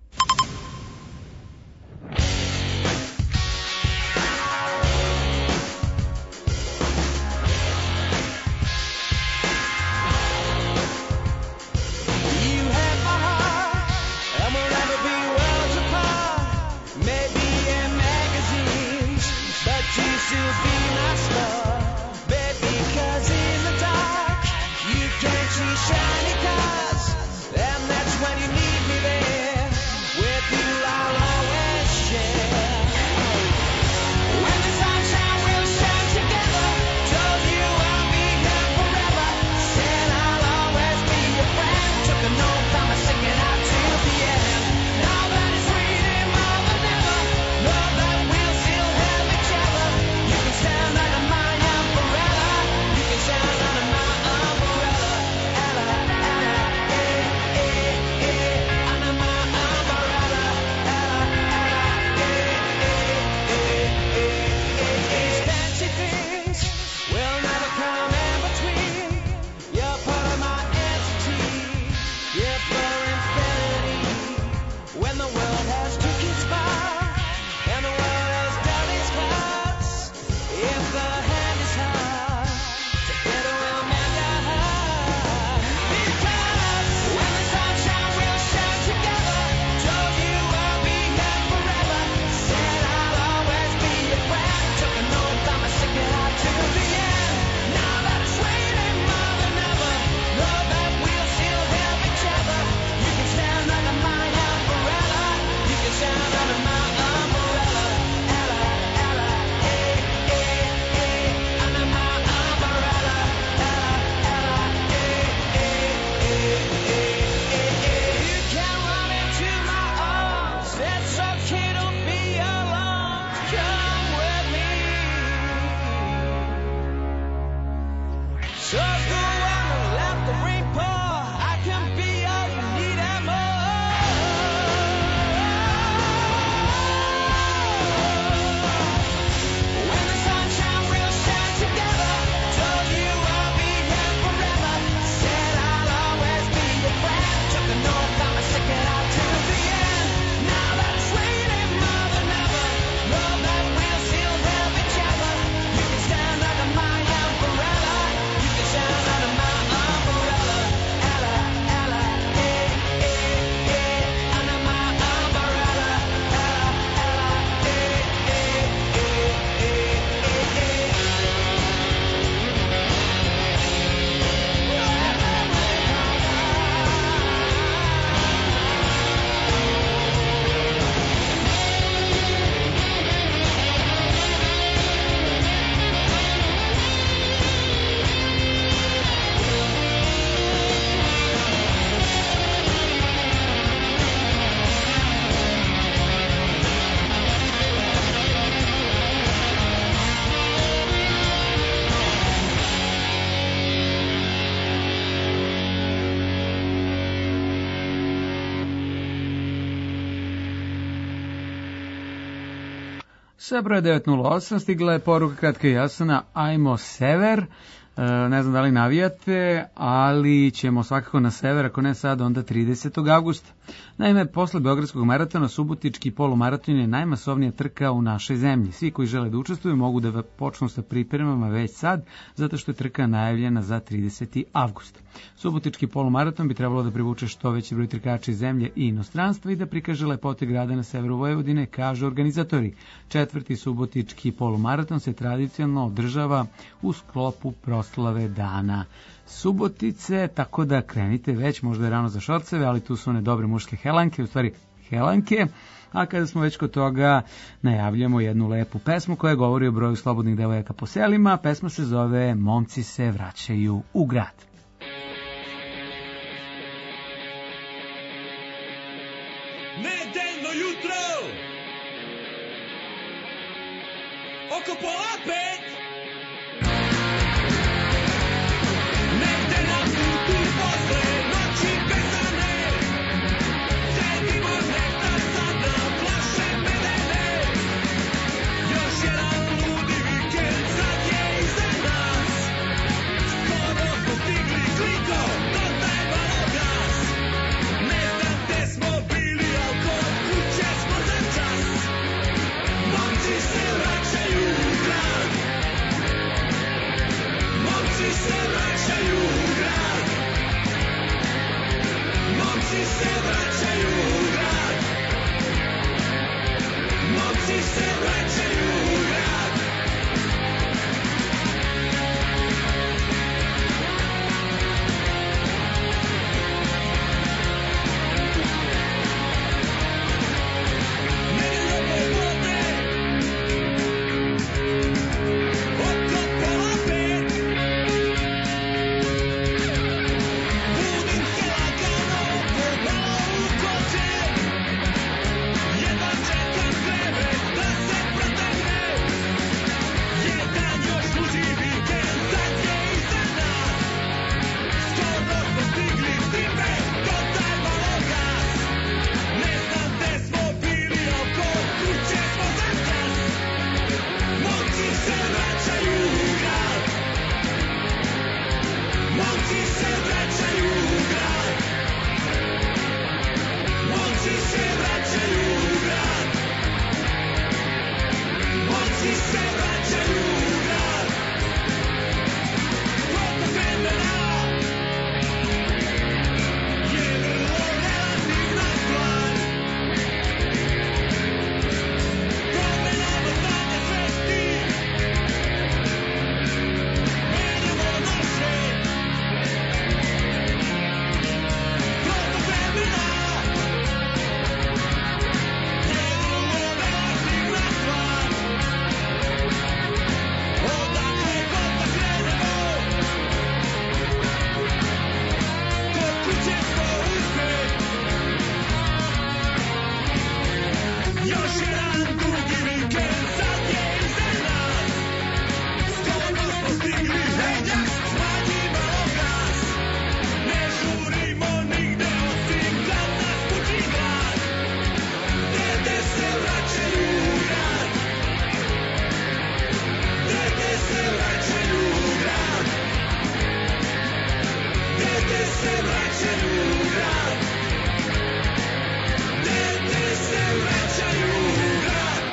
You have my heart, and we'll never be worlds apart. Maybe in magazines, but you still be my star. Baby, 'cause in the dark, you can't see shiny cars, and that's when you need me there. Sa broja 908 stigla je poruka kratka i jasna, ajmo sever. Ne znam da li navijate, ali ćemo svakako na sever, ako ne sad, onda 30. augusta. Naime, posle Beogradskog maratona, subotički polumaraton je najmasovnija trka u našoj zemlji. Svi koji žele da učestvuju mogu da počnu sa pripremama već sad, zato što je trka najavljena za 30. avgust. Subotički polumaraton bi trebalo da privuče što veći broj trkača iz zemlje i inostranstva i da prikaže lepote grada na severu Vojvodine, kažu organizatori. Četvrti subotički polumaraton se tradicionalno održava u sklopu proslave dana Subotice, tako da krenite već, možda je rano za šorceve, ali tu su one dobre muške helanke, u stvari helanke, a kada smo već kod toga, najavljamo jednu lepu pesmu koja govori o broju slobodnih devojaka po selima. Pesma se zove Momci se vraćaju u grad. Nedeljno jutro oko pola pet. Negde na putu posle noći bezane sedimo nektar sad na ploše medene. Još jedan ludi vikend sad je iza nas. Skoro smo stigli kliko, dosta je malo gas. Ne znam gde smo bili, al kod kuće smo za čas. Momci se vraćaju u grad. Momci se vraćaju u grad. Momci se vraćaju u grad. Momci se vraćaju u grad. Nedeljno popodne oko pola pet. Budim se lagano, pomalo u kože. Jedva čekam krevet da se protegne. Jedan još duži vikend sad je iza nas. Skoro smo stigli stipe, dodaj malo gas. Ne znam gde smo bili, al kod kuće smo za čas. Momci se vraćaju u grad. Momci se vraćaju u grad. Momci se vraćaju u grad. Momci se vraćaju u grad. Koliko vremena je vrlo relativna stvar. Promenama stanja svesti menjamo naše. Koliko vremena je vrlo relativna stvar. Odakle god da krenemo, kod kuće smo uspeh. Još jedan dugi vikend sad je iza nas. Skoro smo stigli, hejđak, smanji malo gas. Ne žurimo nigde osim kad nas muči glad. Dede se vraćaju u grad. Dede se vraćaju u grad. Dede se vraćaju u grad. Dede se vraćaju u grad.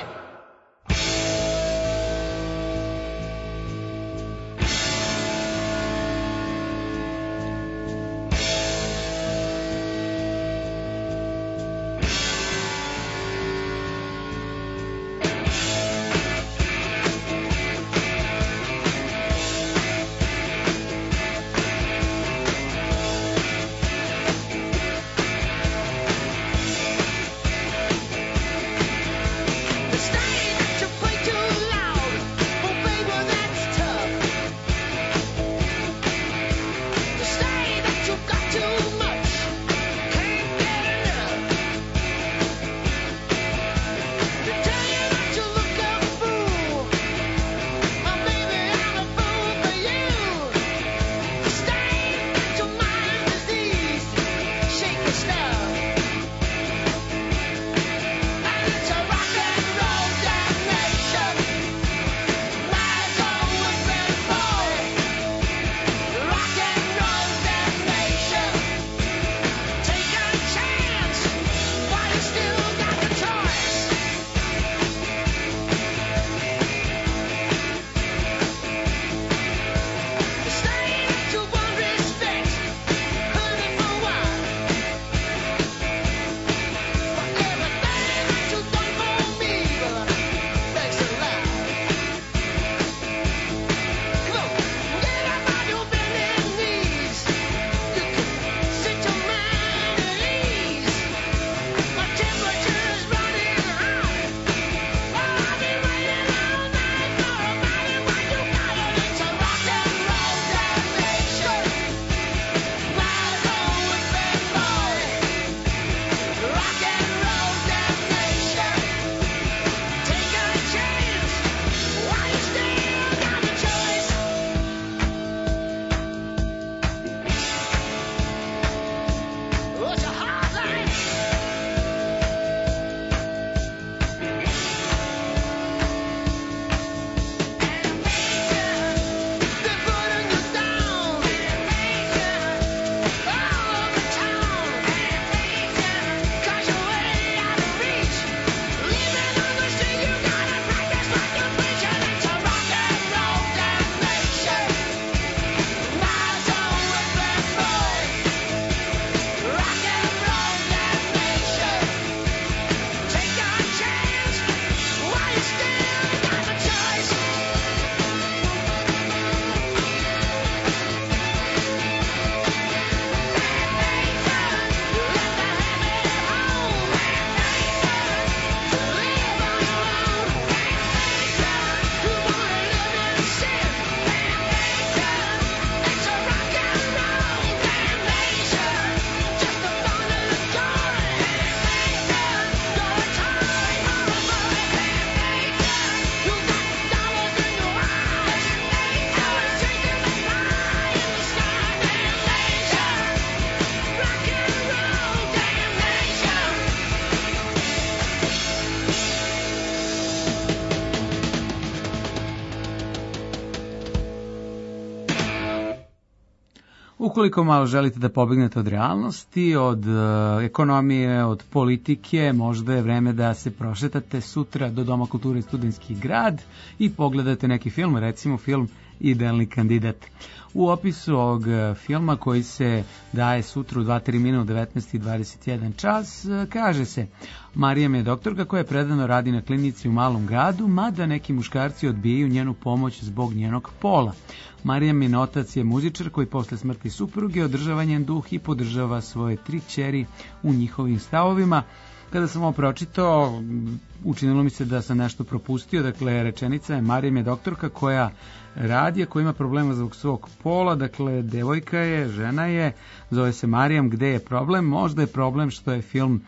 Ukoliko malo želite da pobegnete od realnosti, od ekonomije, od politike, možda je vreme da se prošetate sutra do Doma kulture i Studentski grad i pogledate neki film, recimo film Idealni kandidat. U opisu ovog filma koji se daje sutra u 2-3 minuta 19:21 čas kaže se: Marijam je doktorka koja predano radi na klinici u malom gradu, mada neki muškarci odbijaju njenu pomoć zbog njenog pola. Marijamin otac je muzičar koji posle smrti supruge održava njen duh i podržava svoje 3 ćeri u njihovim stavovima. Kada sam ovo pročitao, učinilo mi se da sam nešto propustio. Dakle, rečenica je: Marijam je doktorka koja radi, koja ima problema zbog svog pola. Dakle, devojka je, žena je, zove se Marijam. Gde je problem? Možda je problem što je film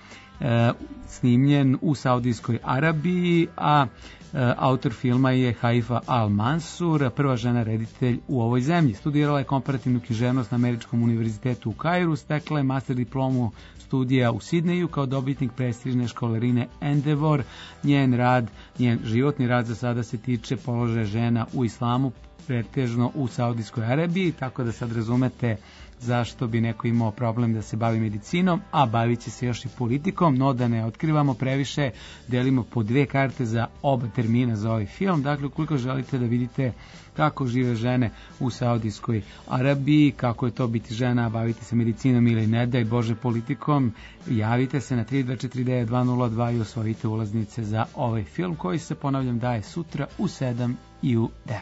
snimljen u Saudijskoj Arabiji, a autor filma je Haifa Al-Mansur, prva žena reditelj u ovoj zemlji. Studirala je komparativnu književnost na Američkom univerzitetu u Kairu, stekla je master diplomu studija u Sidneju kao dobitnik prestižne školarine Endeavor. Njen životni rad za sada se tiče položaja žena u islamu, pretežno u Saudijskoj Arabiji, tako da sad razumete zašto bi neko imao problem da se bavi medicinom, a bavit će se još i politikom, no da ne otkrivamo previše, delimo po 2 karte za oba termina za ovaj film. Dakle, ukoliko želite da vidite kako žive žene u Saudijskoj Arabiji, kako je to biti žena, baviti se medicinom ili ne daj Bože politikom, javite se na 3249-202 i osvojite ulaznice za ovaj film koji se, ponavljam, daje sutra u 7 i u 9.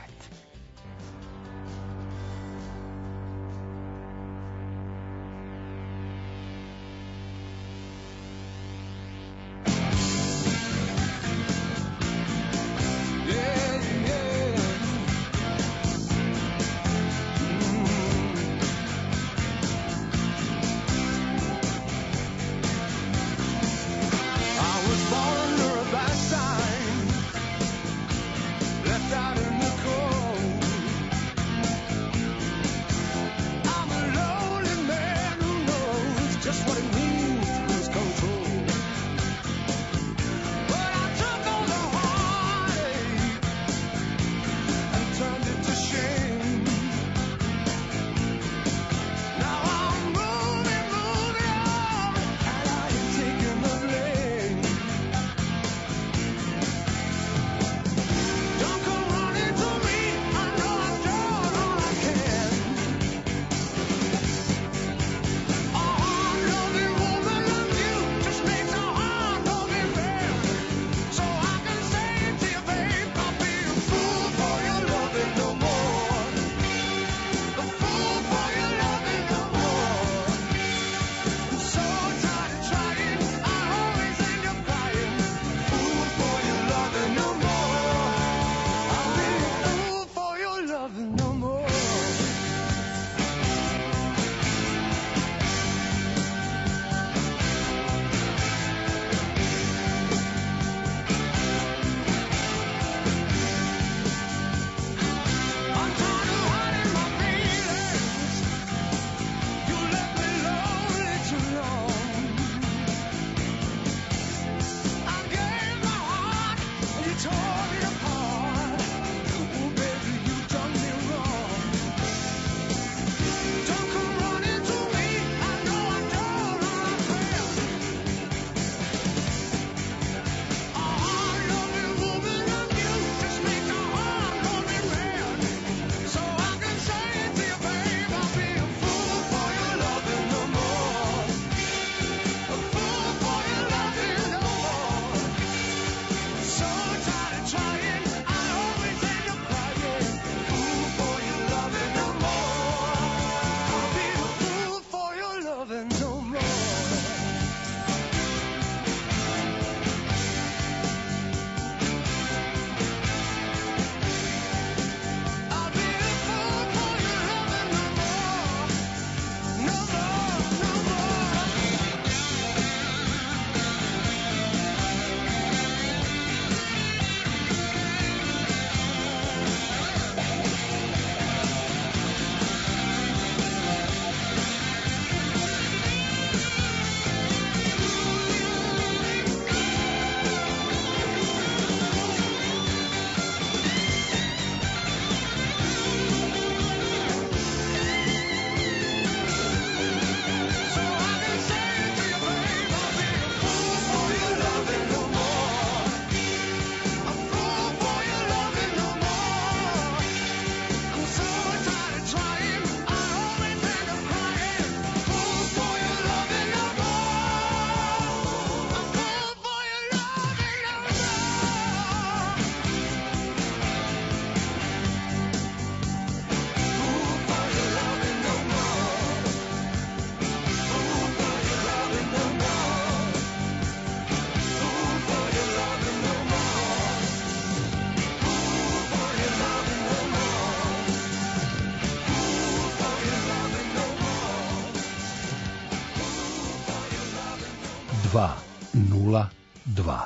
Left out in the cold. 0202.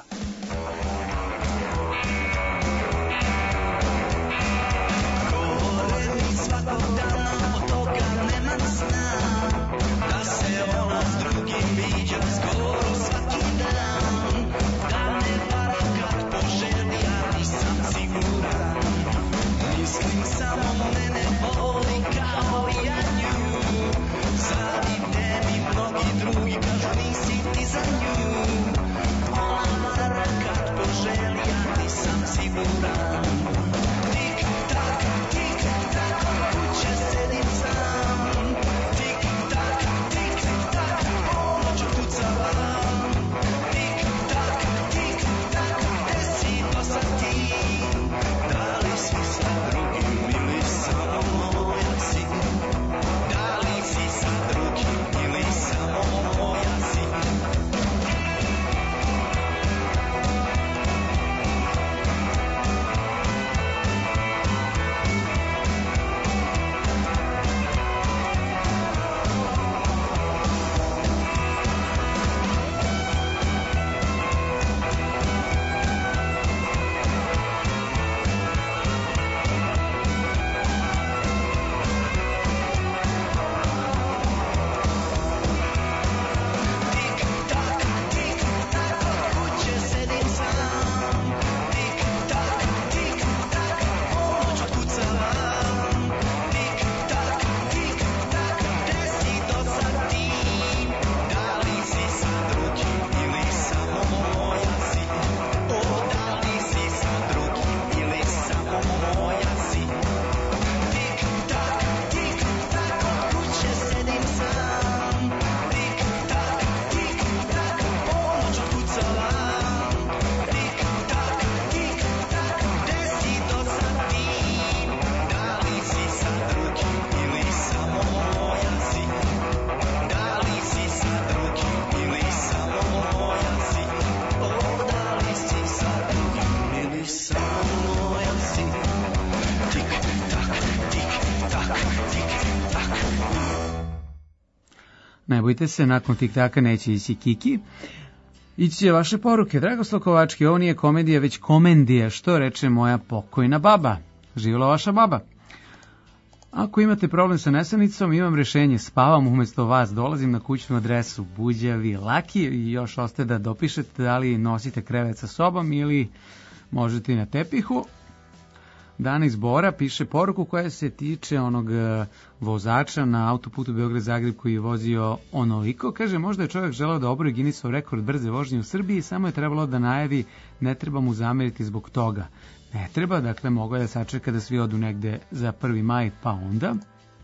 Ne bojte se, nakon tiktaka neće ići Kiki. Ići će vaše poruke. Dragoslav Kovački, ovo nije komedija, već komendija, što reče moja pokojna baba. Živjela vaša baba. Ako imate problem sa nesanicom, imam rešenje. Spavam umesto vas, dolazim na kućnu adresu Buđavi Laki i još ostaje da dopišete da li nosite krevet sa sobom ili možete i na tepihu. Dana iz Bora piše poruku koja se tiče onog vozača na autoputu Beograd-Zagreb koji je vozio onoliko. Kaže, možda je čovjek želeo da obori Guinnessov rekord brze vožnje u Srbiji, samo je trebalo da najavi, ne treba mu zameriti zbog toga. Ne treba, dakle, mogao je da sačeka da svi odu negde za 1. maj, pa onda.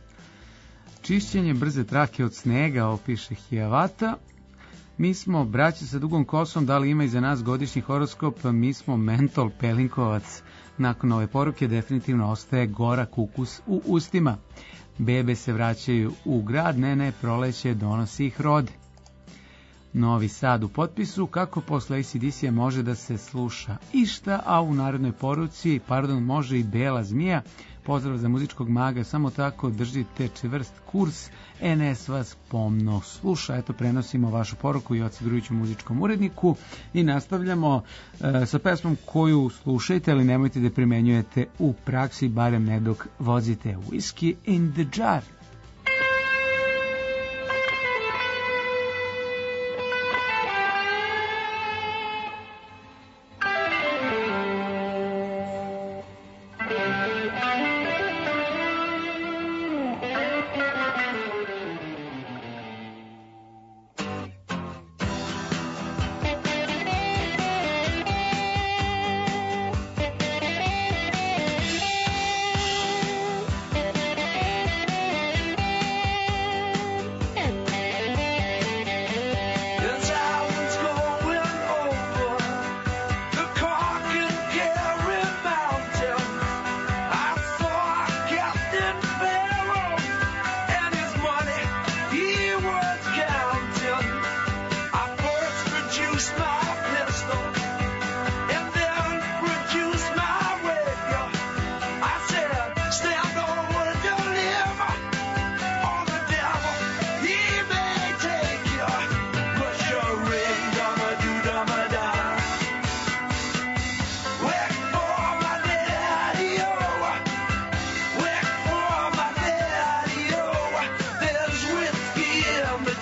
Čišćenje brze trake od snega, opiše Hijavata. Mi smo braće sa dugom kosom, da li ima iza nas godišnji horoskop, mi smo mentol Pelinkovac. Nakon ove poruke definitivno ostaje gorak ukus u ustima. Bebe se vraćaju u grad, ne, proleće donosi ih rode. Novi Sad u potpisu, kako posle AC/DC-a može da se sluša išta, a u narednoj poruci, može i Bela zmija. Pozdrav za muzičkog maga, samo tako držite čvrst kurs, NS vas pomno sluša. Eto, prenosimo vašu poruku i Joci Grujiću, muzičkom uredniku, i nastavljamo sa pesmom koju slušajte, ali nemojte da primenjujete u praksi, barem ne dok vozite. Whiskey in the jar.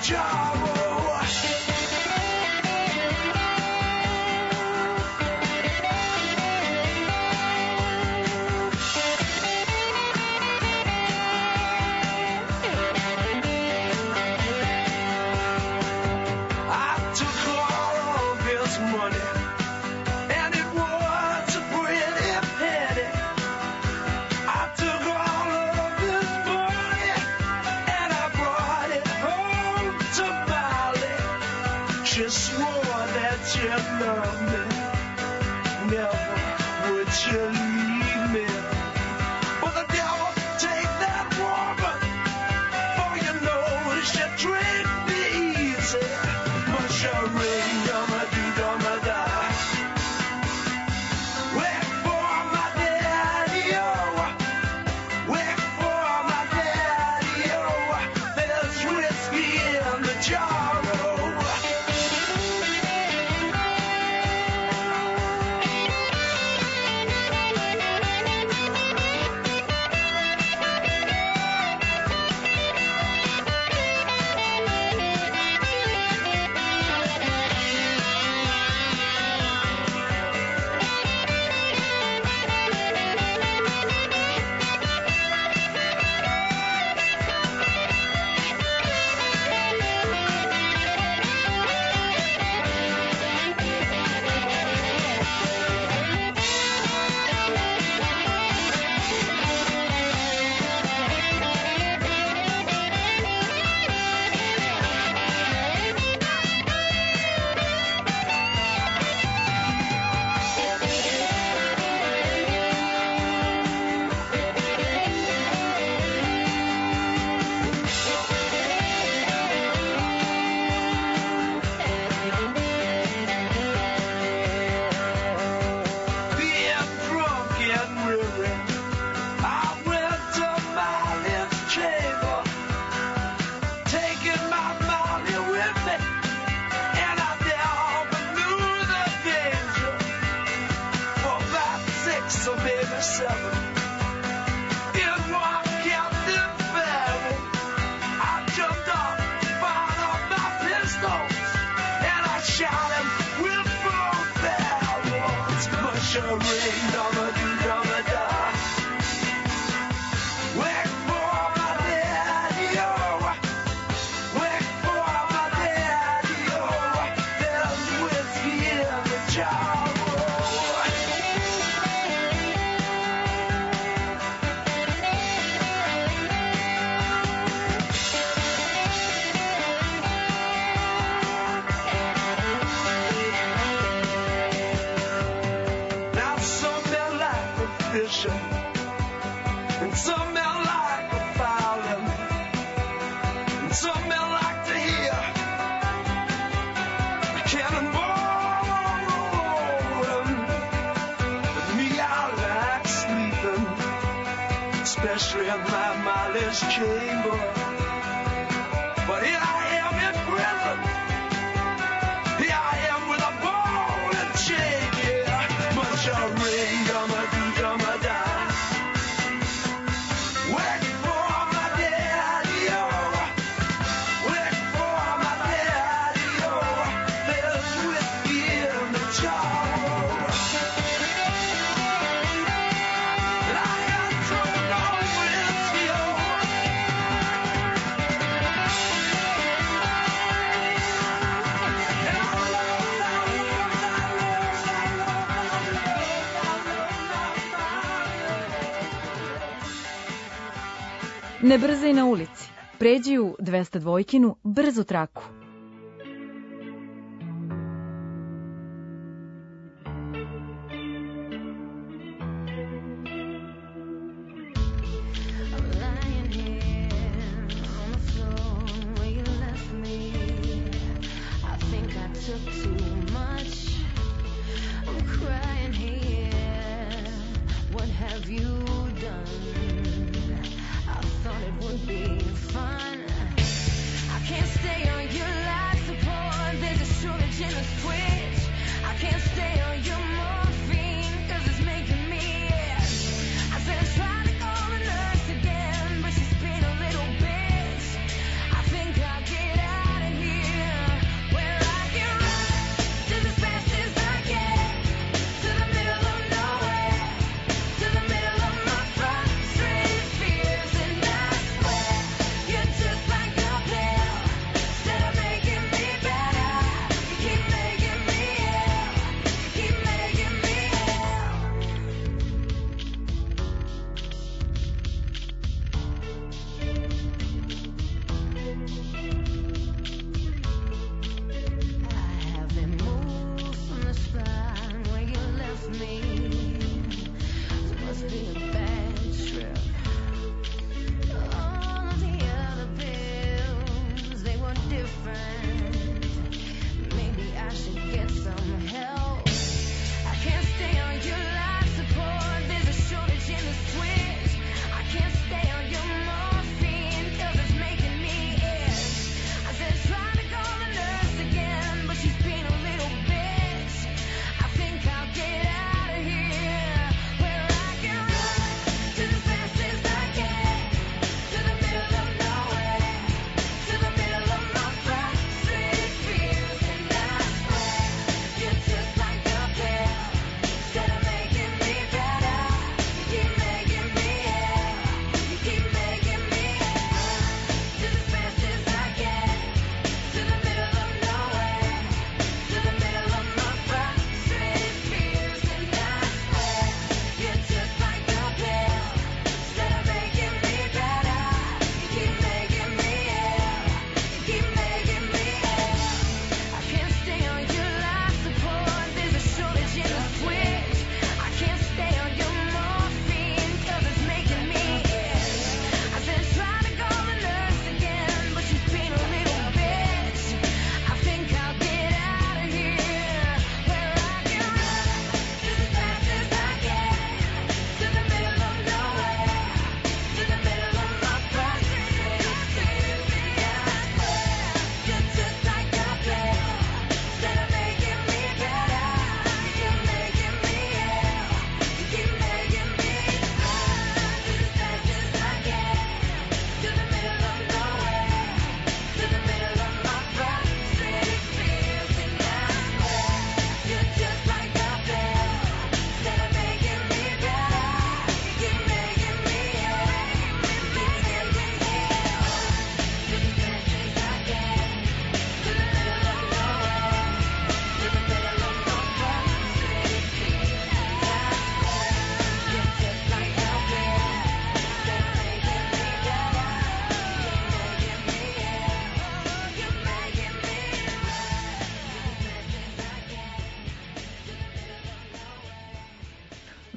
Kilimanjaro. I took all of his money, and it was a pretty penny. I took all of his money, and I brought it home to Molly. She swore that she loved me, never would she leave me. But the devil take that woman, for you know she treat me easy. Ring, dama, dee, dama, da. Wait for my daddy, oh. Wait for my daddy, oh. There's whiskey in the jar, oh. Ne brzaj na ulici. Pređi u 202-kinu brzu traku. Get out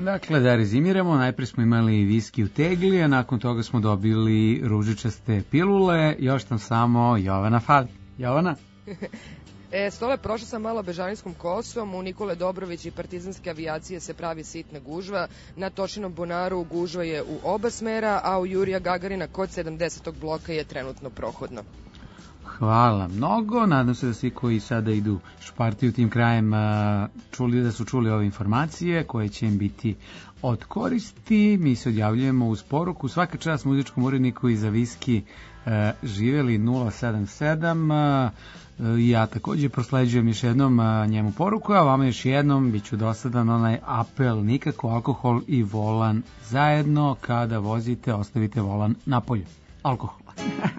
Dakle, da rezimiramo, najprije smo imali viski u tegli, a nakon toga smo dobili ružičaste pilule, još tam samo Jovana fali. Jovana? Stole, prošla sam malo Bežaninskom kosom, u Nikole Dobrović i partizanske avijacije se pravi sitna gužva, na Tošinom bunaru gužva je u oba smera, a u Jurija Gagarina kod 70. bloka je trenutno prohodno. Hvala mnogo, nadam se da svi koji sada idu špartiju tim krajem su čuli ove informacije koje će im biti od koristi. Mi se odjavljujemo uz poruku, svaka čast muzičkom uredniku i za viski živeli 077. Ja također prosleđujem još jednom njemu poruku, a vama još jednom bit ću dosadan onaj apel: nikako alkohol i volan zajedno, kada vozite ostavite volan napolju. Alkohola.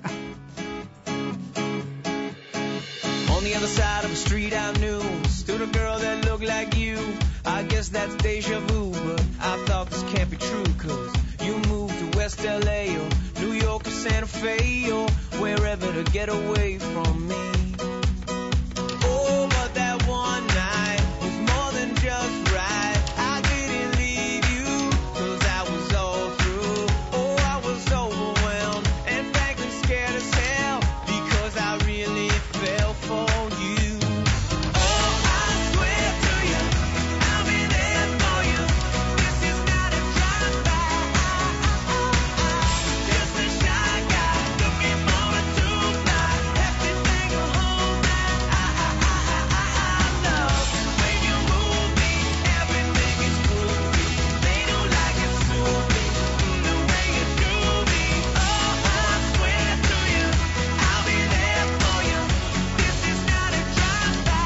On the other side of the street I knew stood a girl that looked like you. I guess that's deja vu, but I thought this can't be true, 'cause you moved to West LA or New York or Santa Fe or wherever to get away from me. Oh, but that one night was more than just right. I didn't leave you 'cause I was all through. Oh, I was overwhelmed and frankly scared as hell because I really fell for you. Oh, I swear to you, I'll be there for you. This is not a drive-by. Just a shy guy looking for a tonight. Everything will hold back. I love when you move me. Everything is groovy. They don't like it soupy the way you do me. Oh, I swear to you, I'll be there for you. This is not a drive-by.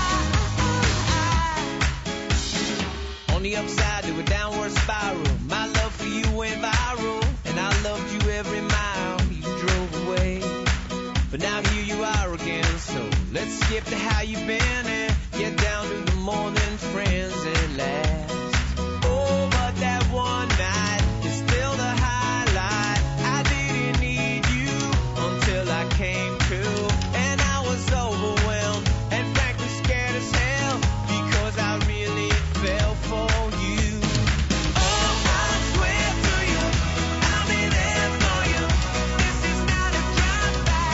On the upside to a downward spiral, my love for you went viral, and I loved you every mile you drove away. But now here you are again, so let's skip to how you've been and get down to the more than friends at last. Oh, but that one night is still the highlight. I didn't need you until I came to, and I was overwhelmed and frankly scared as hell because I really fell for you. Oh, I swear to you, I'll be there for you. This is not a drive-by.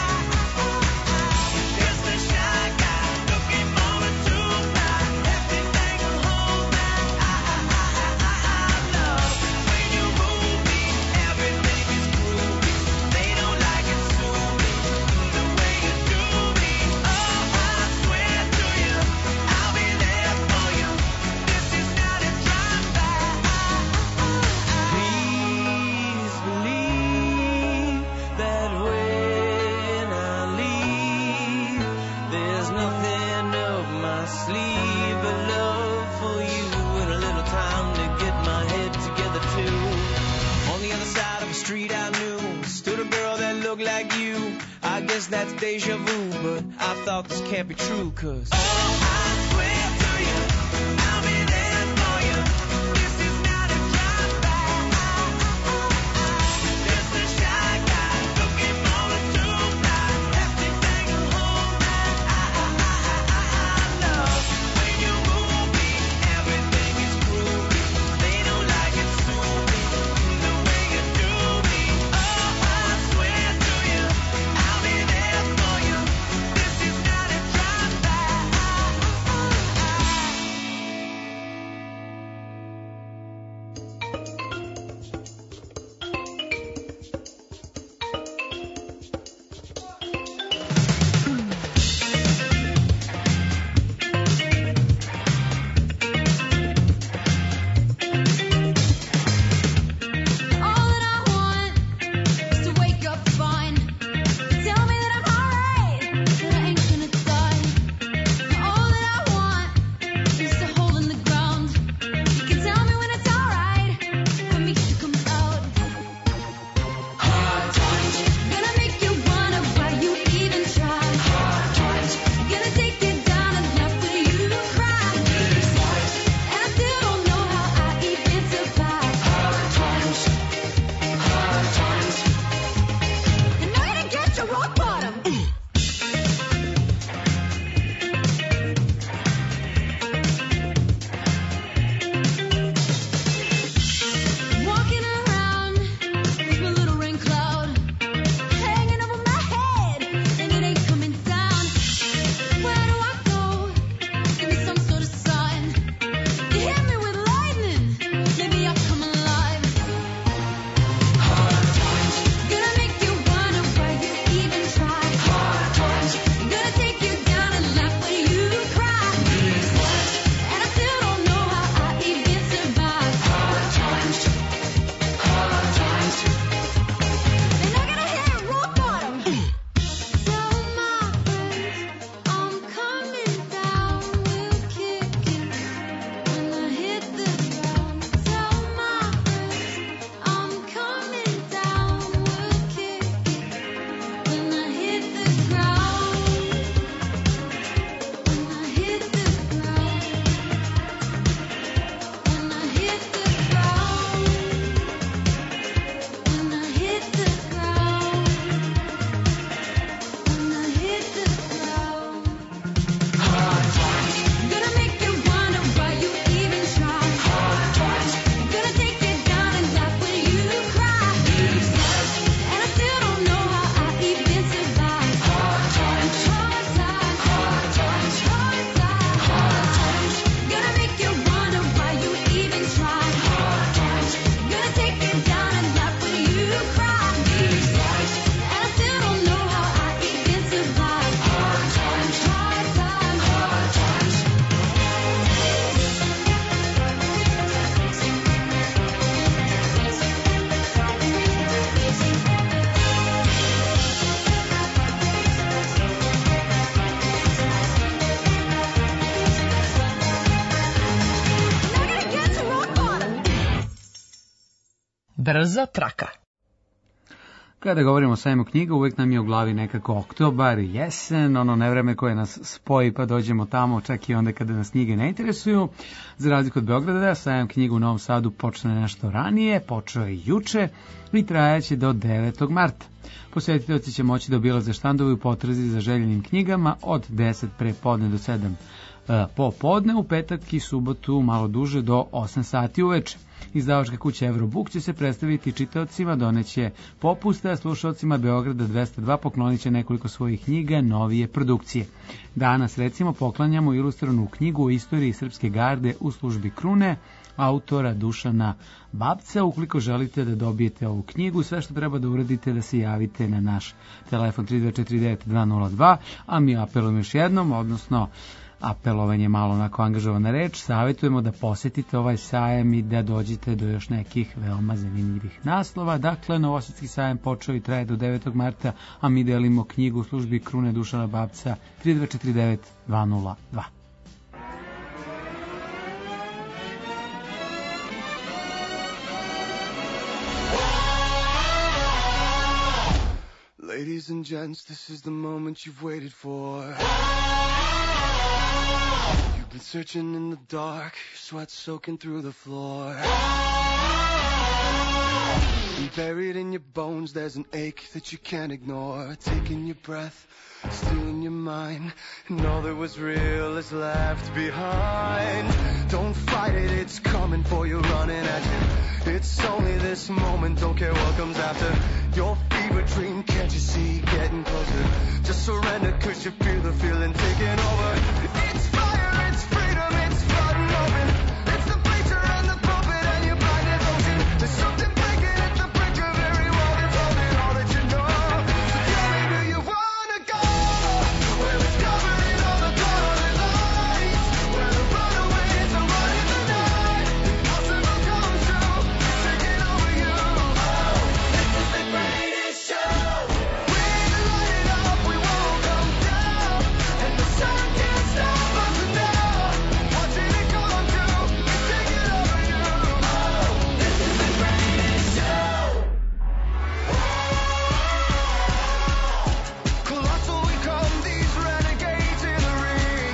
Just a shy guy looking for a tonight. Everything will hold back. I love when you move me. Everything is groovy. They don't like it soupy the way you do me. Oh, I swear to you, I'll be there for you. This is not a drive-by. Please believe that when I leave, there's nothing up my sleeve but love for you and a little time to get my head together too. On the other side of the street I knew stood a girl that looked like you. I guess that's deja vu, but I thought this can't be true, 'cause oh, I swear to you, I'll be there for you. This is not a drive-by. Just a shy guy looking for a tonight. Everything will hold back. I love when you move me. Everything is groovy. They don't like it soupy the way you do me. Oh, I swear to you, I'll be there for you. This is not a drive-by. Brza traka. Kada govorimo o sajmu knjiga, uvek nam je u glavi nekako oktobar, jesen, ono nevreme koje nas spoji pa dođemo tamo, čak i onda kada nas knjige ne interesuju. Za razliku od Beograda, sajam knjiga u Novom Sadu počne nešto ranije, počeo je juče i trajaće do 9. marta. Posjetitelji će moći da obilaze štandove u potrazi za željenim knjigama od 10 pre podne do 7 popodne, u petak i subotu malo duže do 8 sati uveče. Izdavačka kuća Eurobook će se predstaviti čitaocima, doneće popuste, a slušalcima Beograda 202 poklonit će nekoliko svojih knjiga novije produkcije. Danas, recimo, poklanjamo ilustranu knjigu o istoriji Srpske garde u službi krune, autora Dušana Babca. Ukoliko želite da dobijete ovu knjigu, sve što treba da uradite da se javite na naš telefon 3249-202, a mi apelujemo još jednom, odnosno apelovanje malo onako angažovana reč, savjetujemo da posjetite ovaj sajam i da dođete do još nekih veoma zanimljivih naslova. Dakle, Novosadski sajam počeo i traje do 9. marta, a mi delimo knjigu u službi krune Dušana Babca 3249-202. Ladies and gents, this is the moment you've waited for. You've been searching in the dark, your sweat soaking through the floor. And buried in your bones, there's an ache that you can't ignore. Taking your breath, stealing your mind, and all that was real is left behind. Don't fight it, it's coming for you, running at you. It's only this moment, don't care what comes after. Your fever dream, can't you see, getting closer. Just surrender, cause you feel the feeling taking over. It's fire, it's freedom, it's flooding open. It's the bleacher and the pulpit and your blinded ocean. There's something breaking at the brink of every wall that's holding all that you know. So tell me, do you wanna go where it's covered in all the colored lights, where the runaways are running the night? Impossible comes true, it's taking over you. This is the greatest show. We light it up, we won't come down, and the sun can't stop us now. Watching it come true, it's taking over you. This is the greatest show. Colossal we come, these renegades in the ring,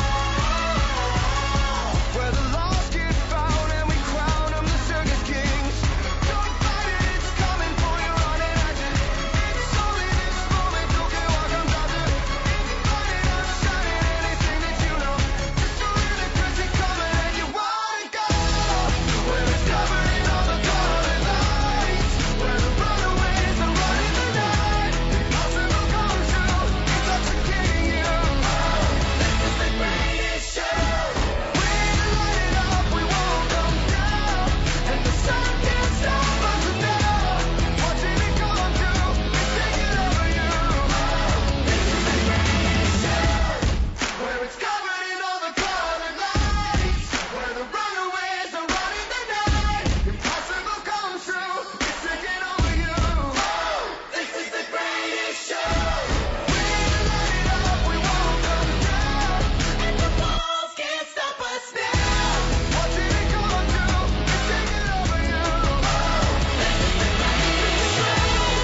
where the lost get found and we crown them the circus kings. Don't fight it, it's coming for you, running at you. It's only this moment, don't care what comes after. It's burning up, shining anything that you know. Just surrender, cause you're coming and you wanna go where it's covered in all the colored lights, where the runaways are running the night. Impossible comes true, intoxicating you. This is the greatest show. We light it up, we won't come down, and the sun can't stop us now. Watching it come true, it's taking over you. This is the greatest show, where it's covered in all the colored lights, where the runaways are running the night. Impossible comes true, it's taking over you. This is the greatest show. We light it up, we won't come down, and the walls can't stop us now. Watching it come true, it's taking over you. This is the greatest show.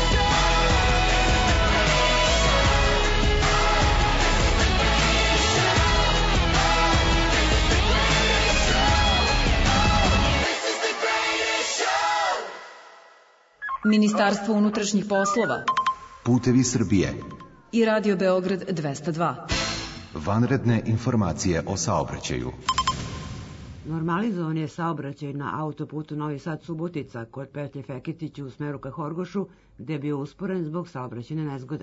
This is the greatest show. Ministarstvo unutrašnjih poslova Putevi Srbije. i Radio Beograd 202. Vanredne informacije o saobraćaju. Normalizovan je saobraćaj na autoputu Novi Sad-Subotica kod petlje Feketići u smeru ka Horgošu, gde je bio usporen zbog saobraćajne nezgode.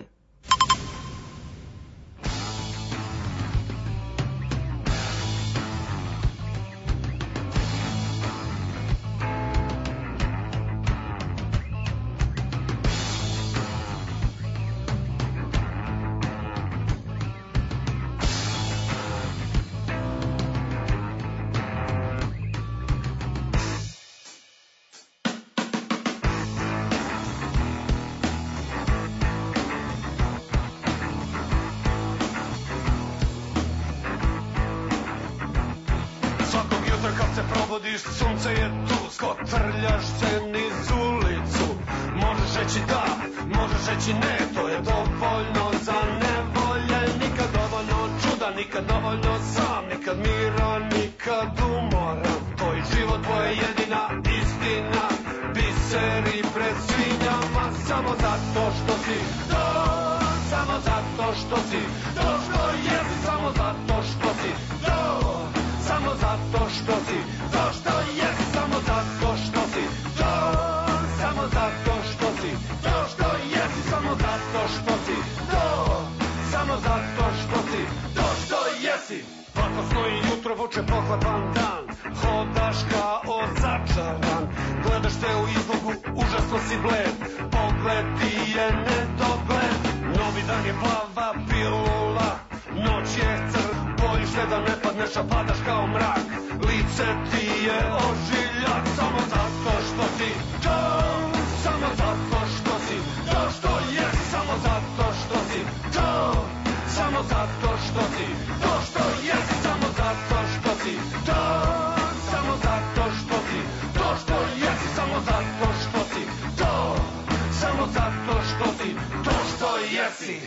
Svakog jutra kad se probam probodiš, sunce je tu, skotrljaš se niz ulicu. Možeš reći da, možeš reći ne, to je dovoljno za nevolje. Nikad dovoljno čuda, nikad dovoljno sam, nikad miran, nikad umoran. Tvoj život, tvoja jedina istina, biseri pred svinjama. Samo zato što si to, samo zato što si to što jesi, samo zato što si to, samo zato što si to što jesi, samo zato što si to, samo zato što si to što jesi, samo zato što si to, samo zato što si to što jesi. Pakosno i jutro vuče pohlapan dan, hodaš kao začaran, gledaš se u izlogu, užasno si bled, pogled ti je nedogled. Novi dan je plava pilula, noć je crn, bojiš se da ne padneš, a padaš kao mrak. Lice ti je ožiljak, samo zato što si to, samo zato što si to što je, samo zato što si to, samo zato što si to što je, samo zato što si to, samo zato što si to što je, samo zato što si to, samo zato što si to što jesi.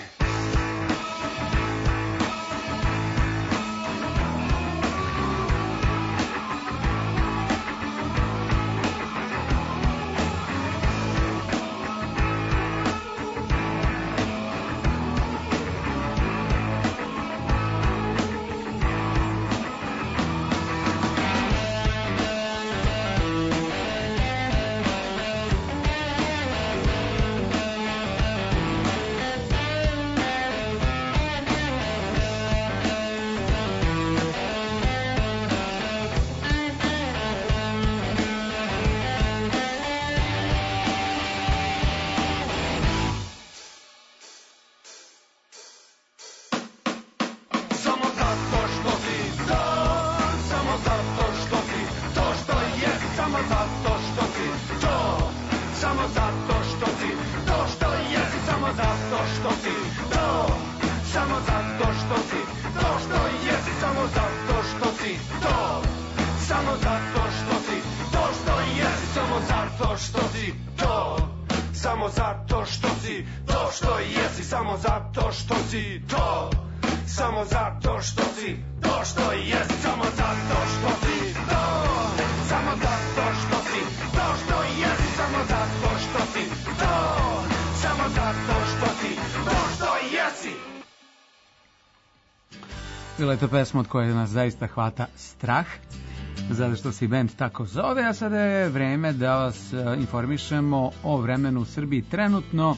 Bila je to pesma od koje nas zaista hvata strah, zato što se i band tako zove, a sada je vreme da vas informišemo o vremenu u Srbiji trenutno.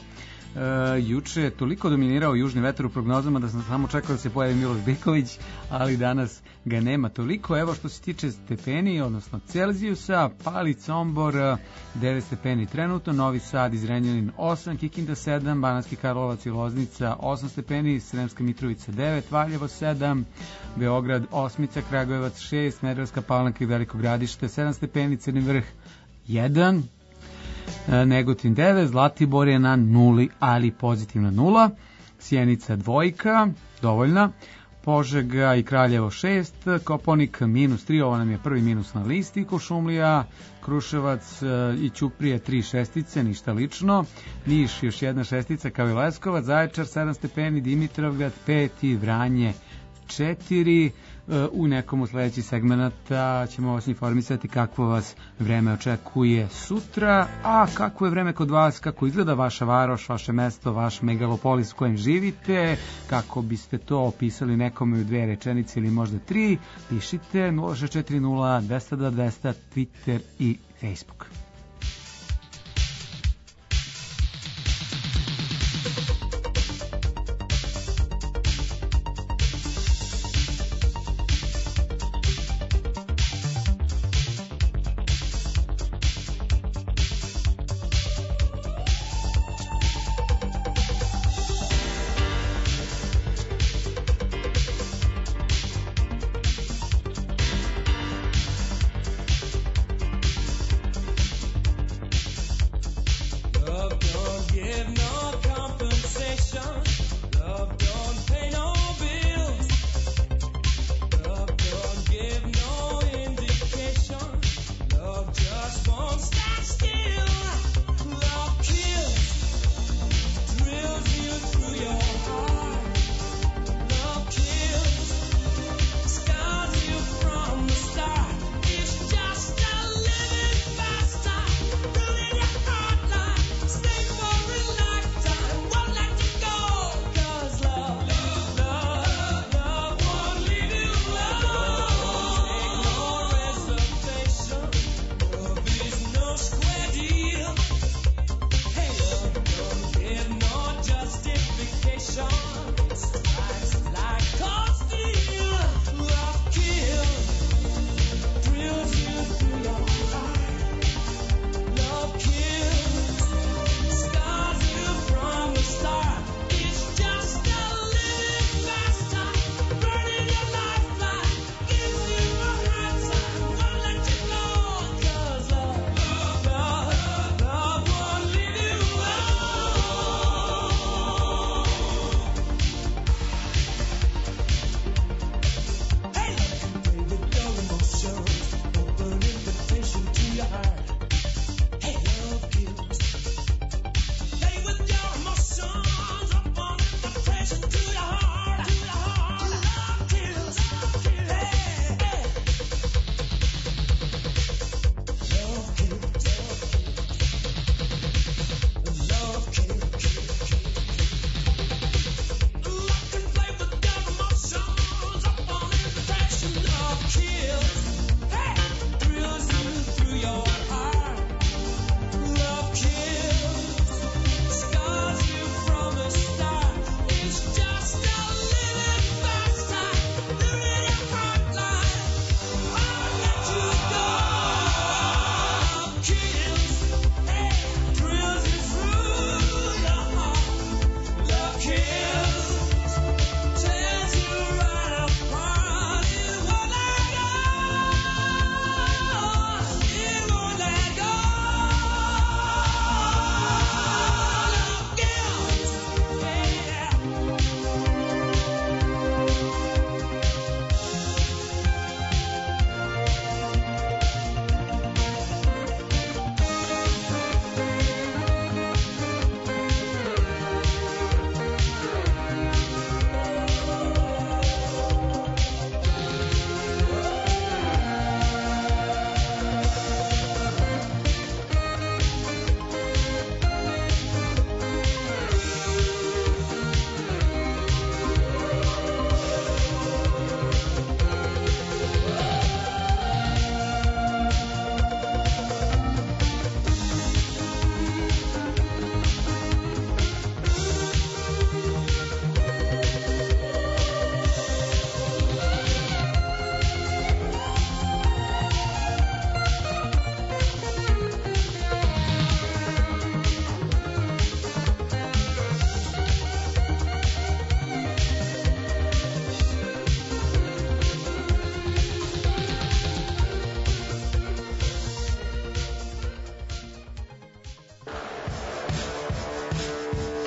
Juče je toliko dominirao južni vetar u prognozama da sam samo čekao da se pojavi Miloš Biković, ali danas ga nema toliko. Evo što se tiče stepeni, odnosno Celzijusa, Palić, Sombor 9 stepeni trenutno, Novi Sad i Zrenjanin 8, Kikinda 7, Banatski Karlovac i Loznica 8 stepeni, Sremska Mitrovica 9, Valjevo 7, Beograd 8, Kragujevac 6, Smederevska Palanka i Veliko Gradište 7 stepeni, Crni Vrh 1, Negotin 9, Zlatibor je na 0, ali pozitivna 0, Sjenica 2, dovoljna, Požega i Kraljevo 6, Koponik -3, ovo nam je prvi minus na listi, Kuršumlija, Kruševac i Ćuprije 3 šestice, ništa lično, Niš još jedna šestica kao i Leskovac, Zaječar 7 stepeni, Dimitrovgrad 5 i Vranje 4. U nekom od sledećih segmenata ćemo vas informisati kakvo vas vreme očekuje sutra, a kako je vreme kod vas, kako izgleda vaša varoš, vaše mesto, vaš megalopolis u kojem živite, kako biste to opisali nekome u 2 rečenice ili možda 3, pišite 0640 200 200, Twitter i Facebook.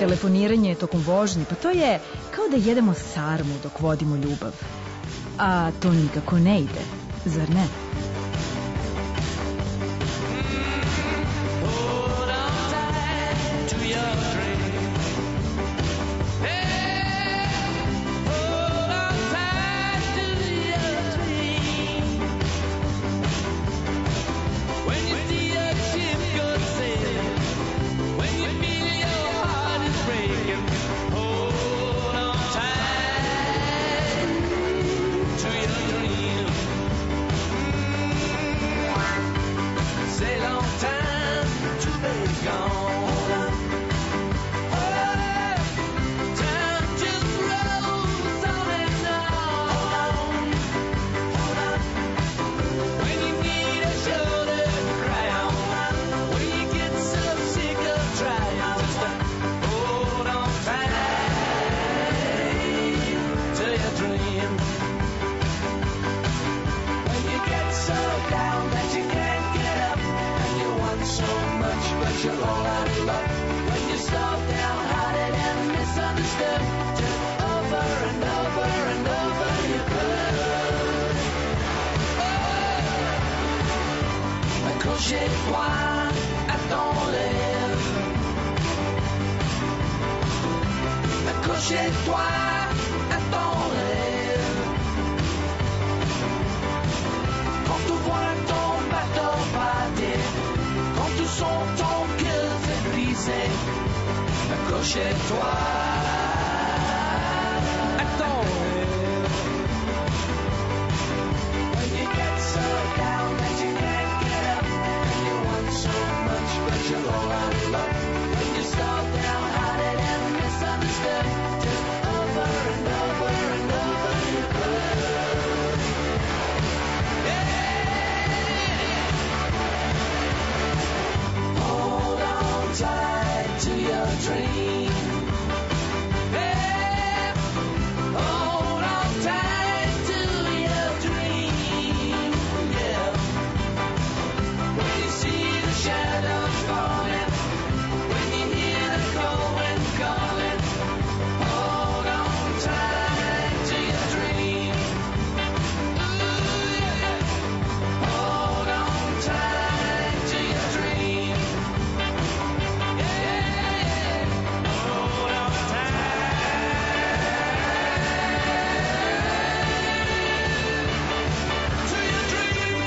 telefoniranje tokom vožnje, pa to je kao da jedemo sarmu dok vodimo ljubav. A to nikako ne ide, zar ne? Hold on tight to your dream. Hey, hold on tight to your dream. When you see a ship go sailing, when you feel your heart is breaking, hold on tight to your dream. Say long time to be gone. Time just rolls on and on. When you need a shoulder to cry on, when you get so sick of trying, just hold on tight to your dream. When you get so down that you can't get up, and you want so much but you're all out of luck. When you're so downhearted and misunderstood, just over and over and over you could. Accrochez-toi à ton rêve. Accrochez-toi à ton rêve. Quand tu vois ton bateau partir, quand tu sens ton cœur fait briser, accroche-toi à ton rêve. When you get so down that you can't get up, and you want so much but you're all out of luck. When you're so downhearted and misunderstood, just over and over and over you could. Hold on tight to your dream. Hey, hold on tight to your dream. Yeah. When you see the shadows falling, when you hear the cold wind calling, hold on tight to your dream. Ooh, yeah. Hold on tight to your dream. Yeah, hold on tight to your dream.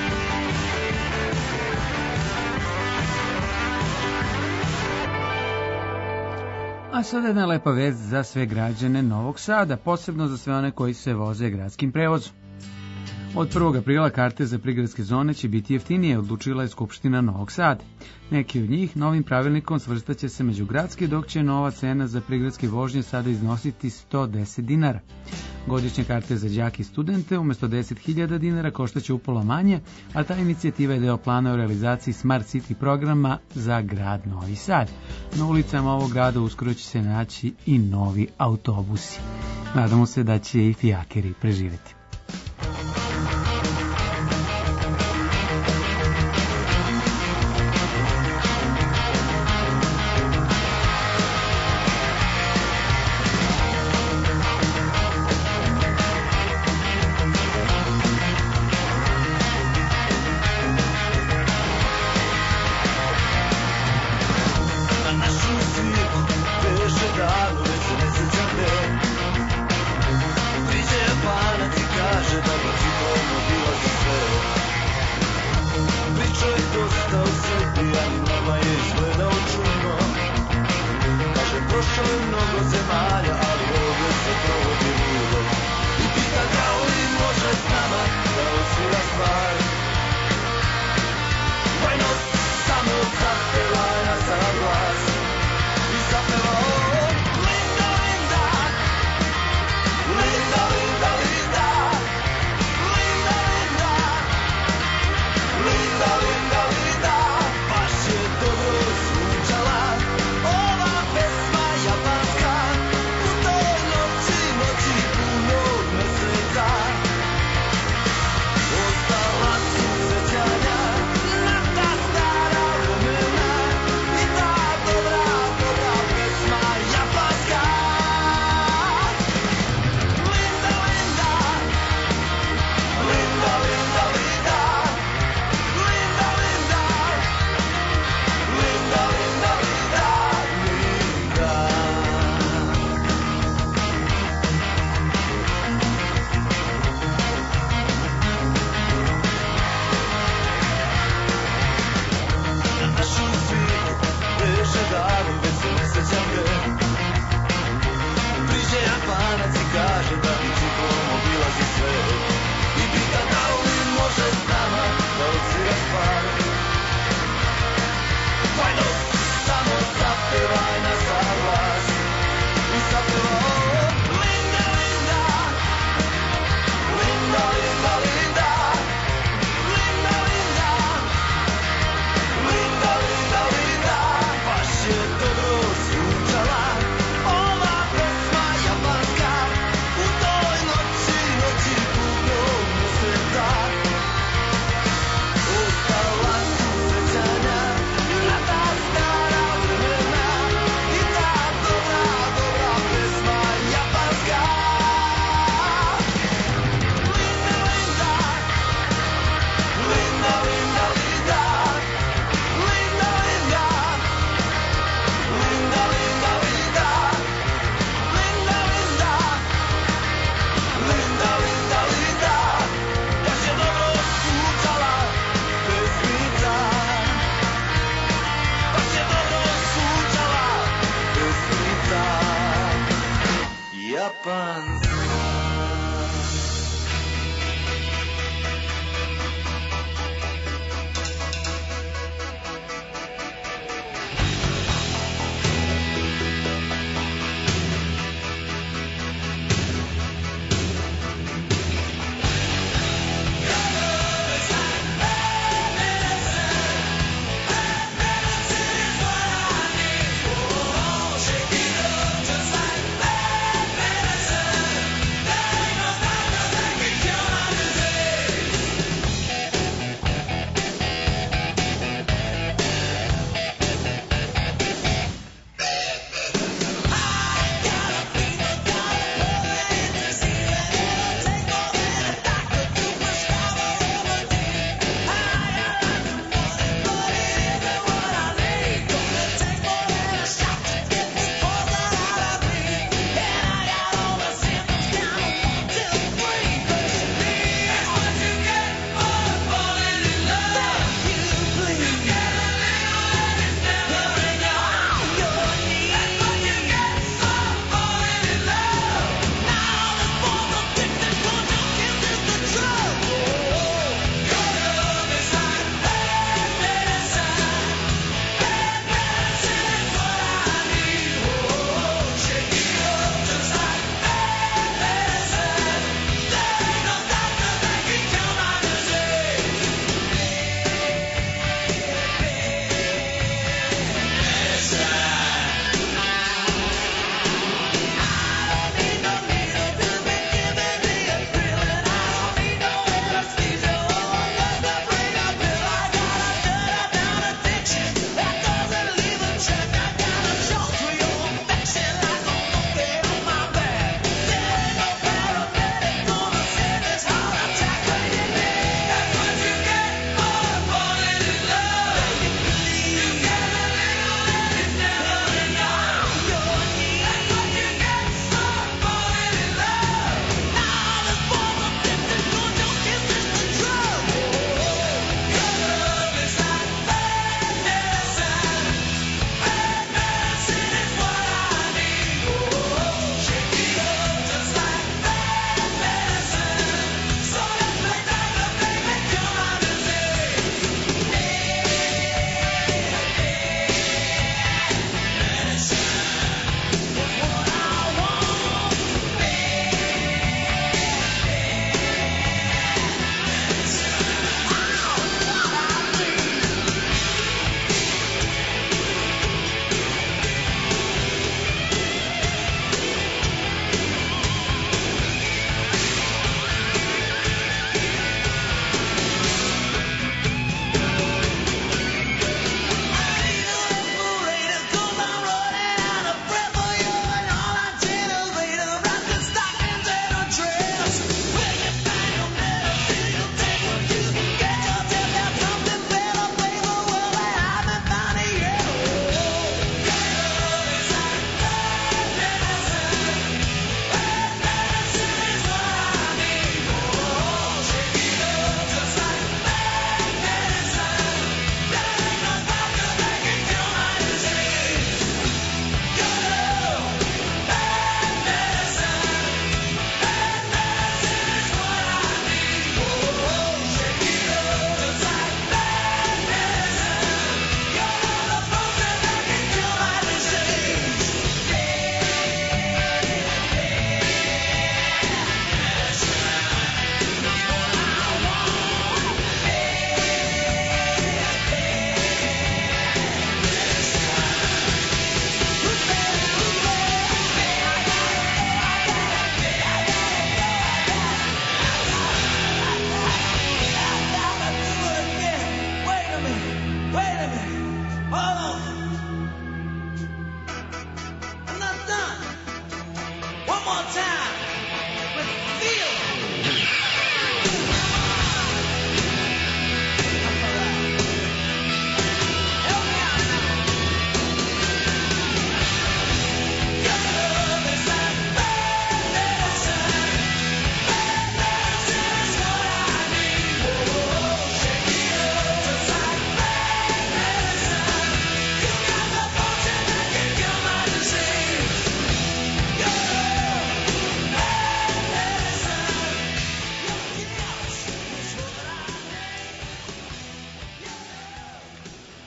A sada jedna lepa vest za sve građane Novog Sada, posebno za sve one koji se voze gradskim prevozom. Od 1. aprila karte za prigradske zone će biti jeftinije, odlučila je Skupština Novog Sada. Neki od njih novim pravilnikom svrstaće se među gradske, dok će nova cena za prigradske vožnje sada iznositi 110 dinara. Godišnje karte za đake i studente umjesto 10.000 dinara koštaće upola manje, a ta inicijativa je deo plana o realizaciji Smart City programa za grad Novi Sad. Na ulicama ovog grada uskoro će se naći i novi autobusi. Nadamo se da će i fijakeri preživjeti. Na našu sliku veše danu, već se mesec ne. Priđe panatika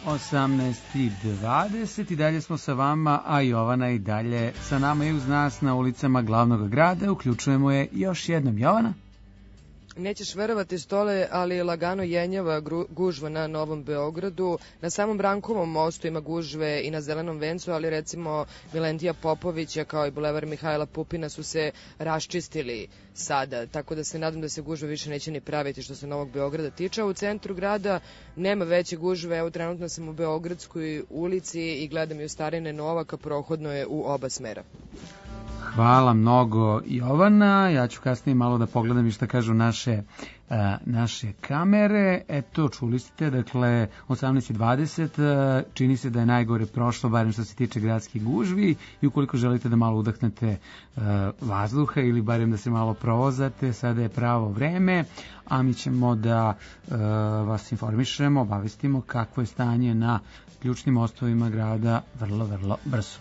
18:20 i dalje smo sa vama, a Jovana i dalje sa nama i uz nas na ulicama glavnog grada. Uključujemo je još jednom. Jovana? Nećeš verovati, Stole, ali lagano jenjava gužva na Novom Beogradu. Na samom Brankovom mostu ima gužve i na Zelenom vencu, ali recimo Milentija Popovića kao i Bulevar Mihajla Pupina su se raščistili sada, tako da se nadam da se gužve više neće ni praviti što se Novog Beograda tiče. U centru grada nema veće gužve, evo trenutno sam u Beogradskoj ulici i gledam i u Starine Novaka, prohodno je u oba smera. Hvala mnogo, Jovana. Ja ću kasnije malo da pogledam i šta kažu naše kamere. Eto, čuli ste, dakle, 18:20, čini se da je najgore prošlo, barem što se tiče gradskih gužvi, i ukoliko želite da malo udahnete vazduha ili barem da se malo provozate, sada je pravo vreme, a mi ćemo da vas informišemo, obavestimo kakvo je stanje na ključnim mostovima grada vrlo, vrlo brzo.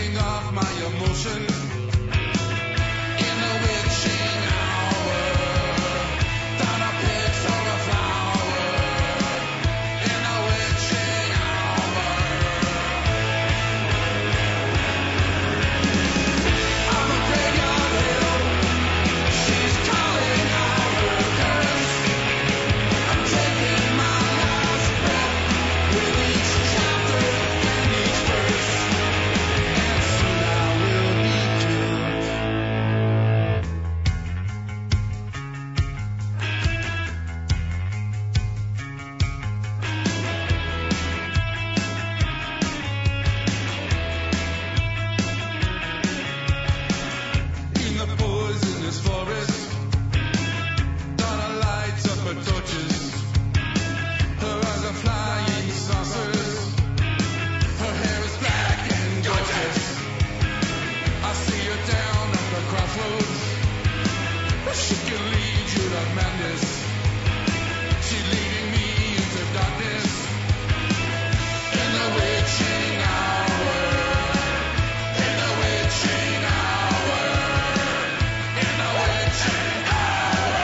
turning off my emotion in the witching hour. Thought I picked for a flower in the witching hour. I'm a graveyard hill. She's calling out her curse. I'm taking my last breath with each chapter and each verse. And soon I will be killed. In the poisonous forest, Donna lights up her torches. Her eyes are flying saucers. Her hair is black and gorgeous. I see her down at the crossroads. She can lead you to madness. She's leading me into darkness. In the witching hour. In the witching hour. In the witching hour.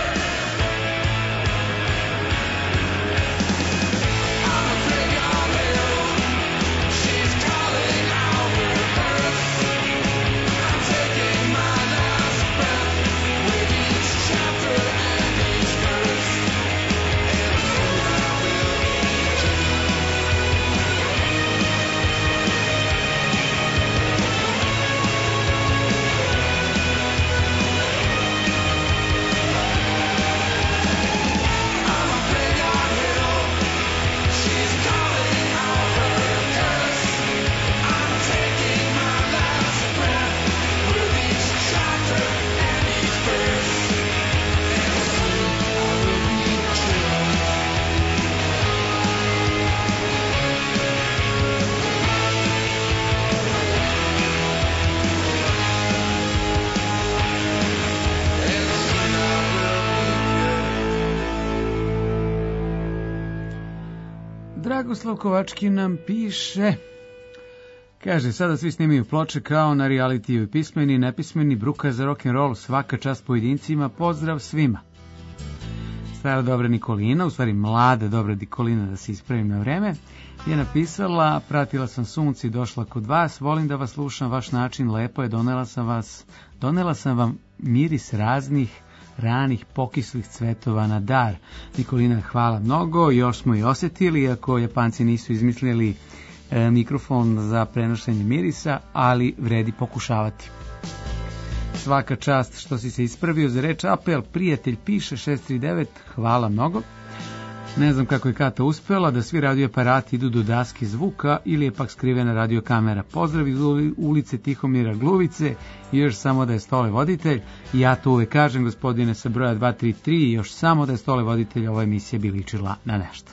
I'm a graveyard hill. She's calling out her curse. I'm taking my last breath with each chapter and each verse. And soon I will be killed. I'm a graveyard hill. She's calling out her curse. I'm taking my last breath with each chapter and each verse. And soon I will be killed. And soon I will be killed. Dragoslav Kovački nam piše, kaže, sada svi snimaju ploče kao na realitiju, pismeni i nepismeni, bruka za rock'n'roll, svaka čast pojedincima, pozdrav svima. Stara dobra Nikolina, u stvari mlada dobra Nikolina, da se ispravim na vreme, je napisala, pratila sam sunce i došla kod vas, volim da vas slušam, vaš način lepo je, donela sam vam miris raznih ranih pokislih cvetova na dar. Nikolina, hvala mnogo, još smo i osjetili, iako Japanci nisu izmislili mikrofon za prenošenje mirisa, ali vredi pokušavati. Svaka čast što si se ispravio za reč apel, prijatelj piše 639, hvala mnogo. Ne znam kako je Kata uspela da svi radioaparati idu do daske zvuka ili je pak skrivena radiokamera. Pozdrav iz ulice Tihomira Gluvice i još samo da je Stole voditelj. Ja to uvek kažem, gospodine sa broja 233, i još samo da je Stole voditelj, ova emisija bi ličila na nešto.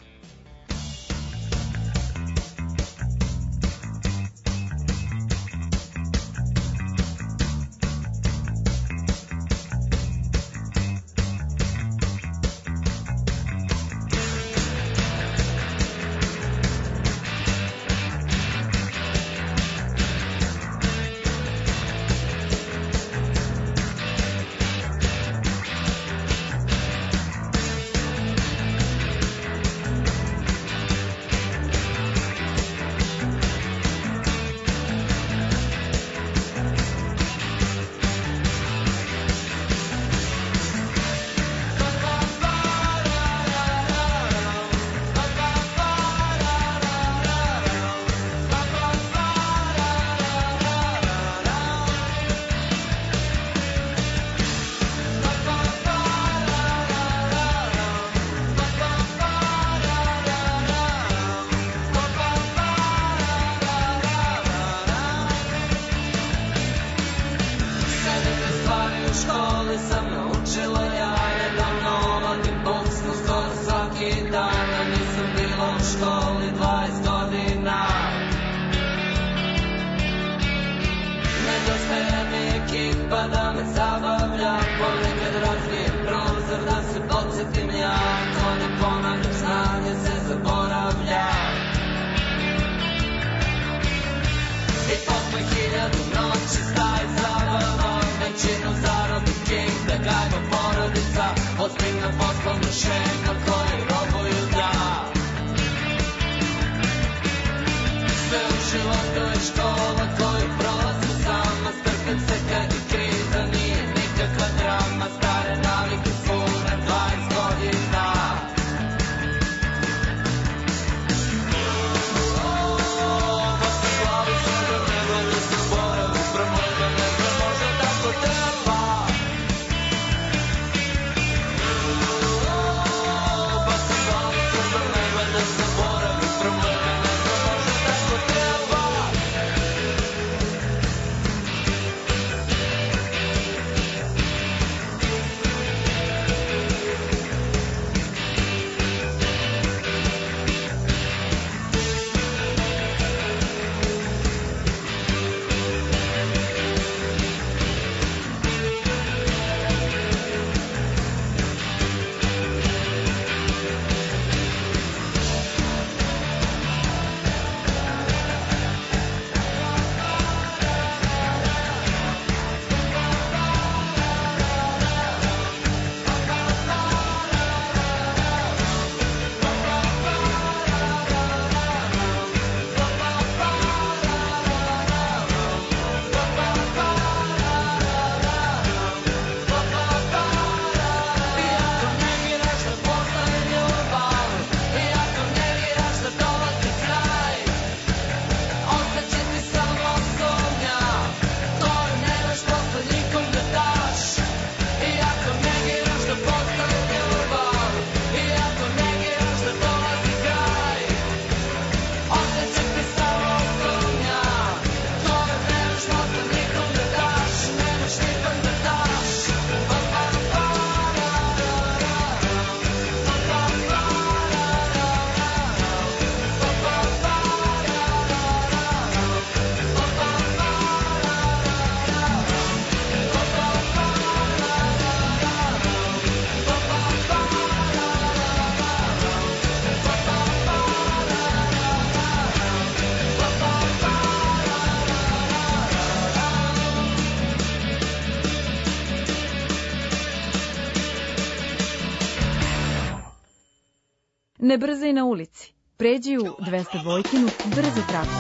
It uvršenja koje robuju da. Sve u životu je škola koju prolaze sama, strpim se kad je kriza, nije nikakva drama, stare navike fura 20 godina. Pa se glavi sve do neba da se boravi, promojga ne znam, možda tako treba. Pa se glavi sve do neba da se boravi, promojga ne znam, možda tako treba. Ne brzaj na ulici. Pređi u 202-kinu brzo traku.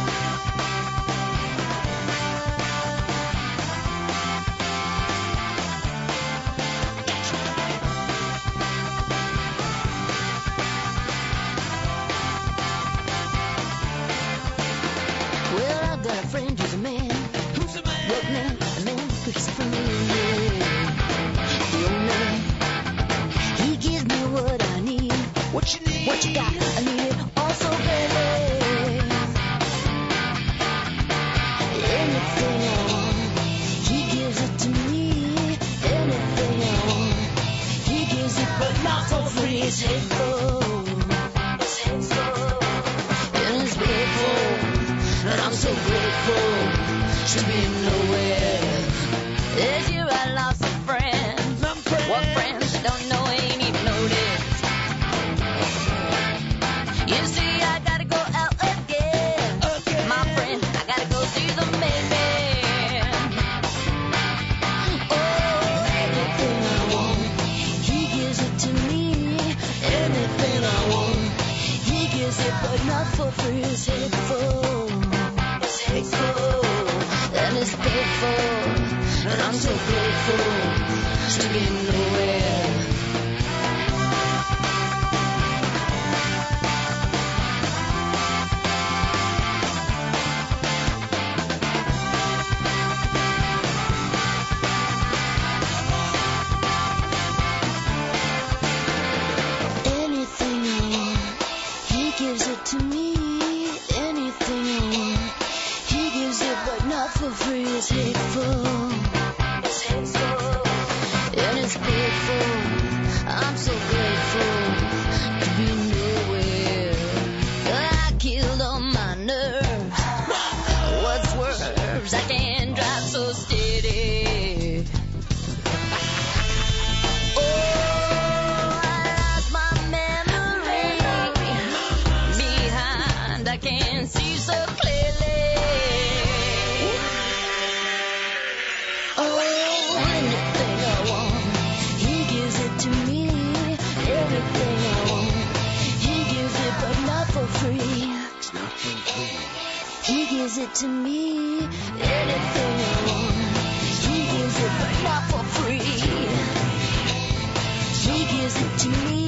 Well, I've got a friend who's a man. Who's a man? What man? A man who's for me. The old man. He gives me what I need. What you need? What you got? I need it also badly. Anything I want, he gives it to me. Anything I want, he gives it, but not for free. It's hateful. It's hateful. And it's hateful. And I'm so grateful to be nowhere. This year I lost a friend. One friend I don't know, ain't even noticed. You see, I gotta go out again. My friend, I gotta go see the main man. Oh, anything I want, he gives it to me. Anything I want, he gives it, but not for free. It's hateful. It's hateful. And it's painful. And I'm so grateful to be nowhere. Anything I want, he gives it to me. Anything I want, he gives it, but not for free. It's hateful. It's hateful. And it's painful. I'm so grateful to be nowhere. I killed all my nerves. What's worse, I can't drive so steady. Oh, I lost my memory behind. I can't see so clearly. Oh, anything I want, he gives it to me. gives it to me. Anything I want, he gives it, but not for free. He gives it to me.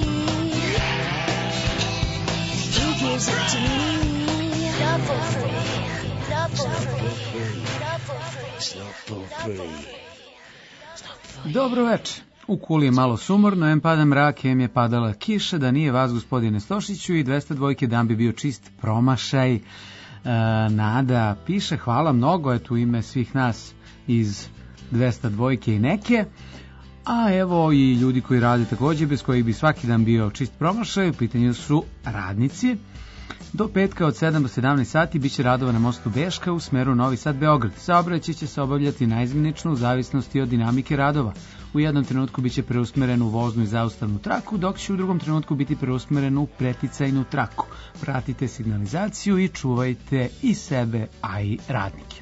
He gives it to me. Not for free. Not for free. Not for free. Not for free. Dobro veče. U Kuli je malo sumorno, em pada mrak, em je padala kiša, da nije vas, gospodine Stošiću, i 202 dan bi bio čist promašaj. Nada piše, hvala mnogo, eto u ime svih nas iz 202 i neke, a evo i ljudi koji rade takođe, bez kojih bi svaki dan bio čist promašaj, u pitanju su radnici. Do petka od 7 do 17 sati biće radova na mostu Beška u smeru Novi Sad-Beograd. Saobraćaj će se obavljati naizmenično u zavisnosti od dinamike radova. U jednom trenutku biće preusmeren u voznu i zaustavnu traku, dok će u drugom trenutku biti preusmeren u preticajnu traku. Pratite signalizaciju i čuvajte i sebe, a i radnike.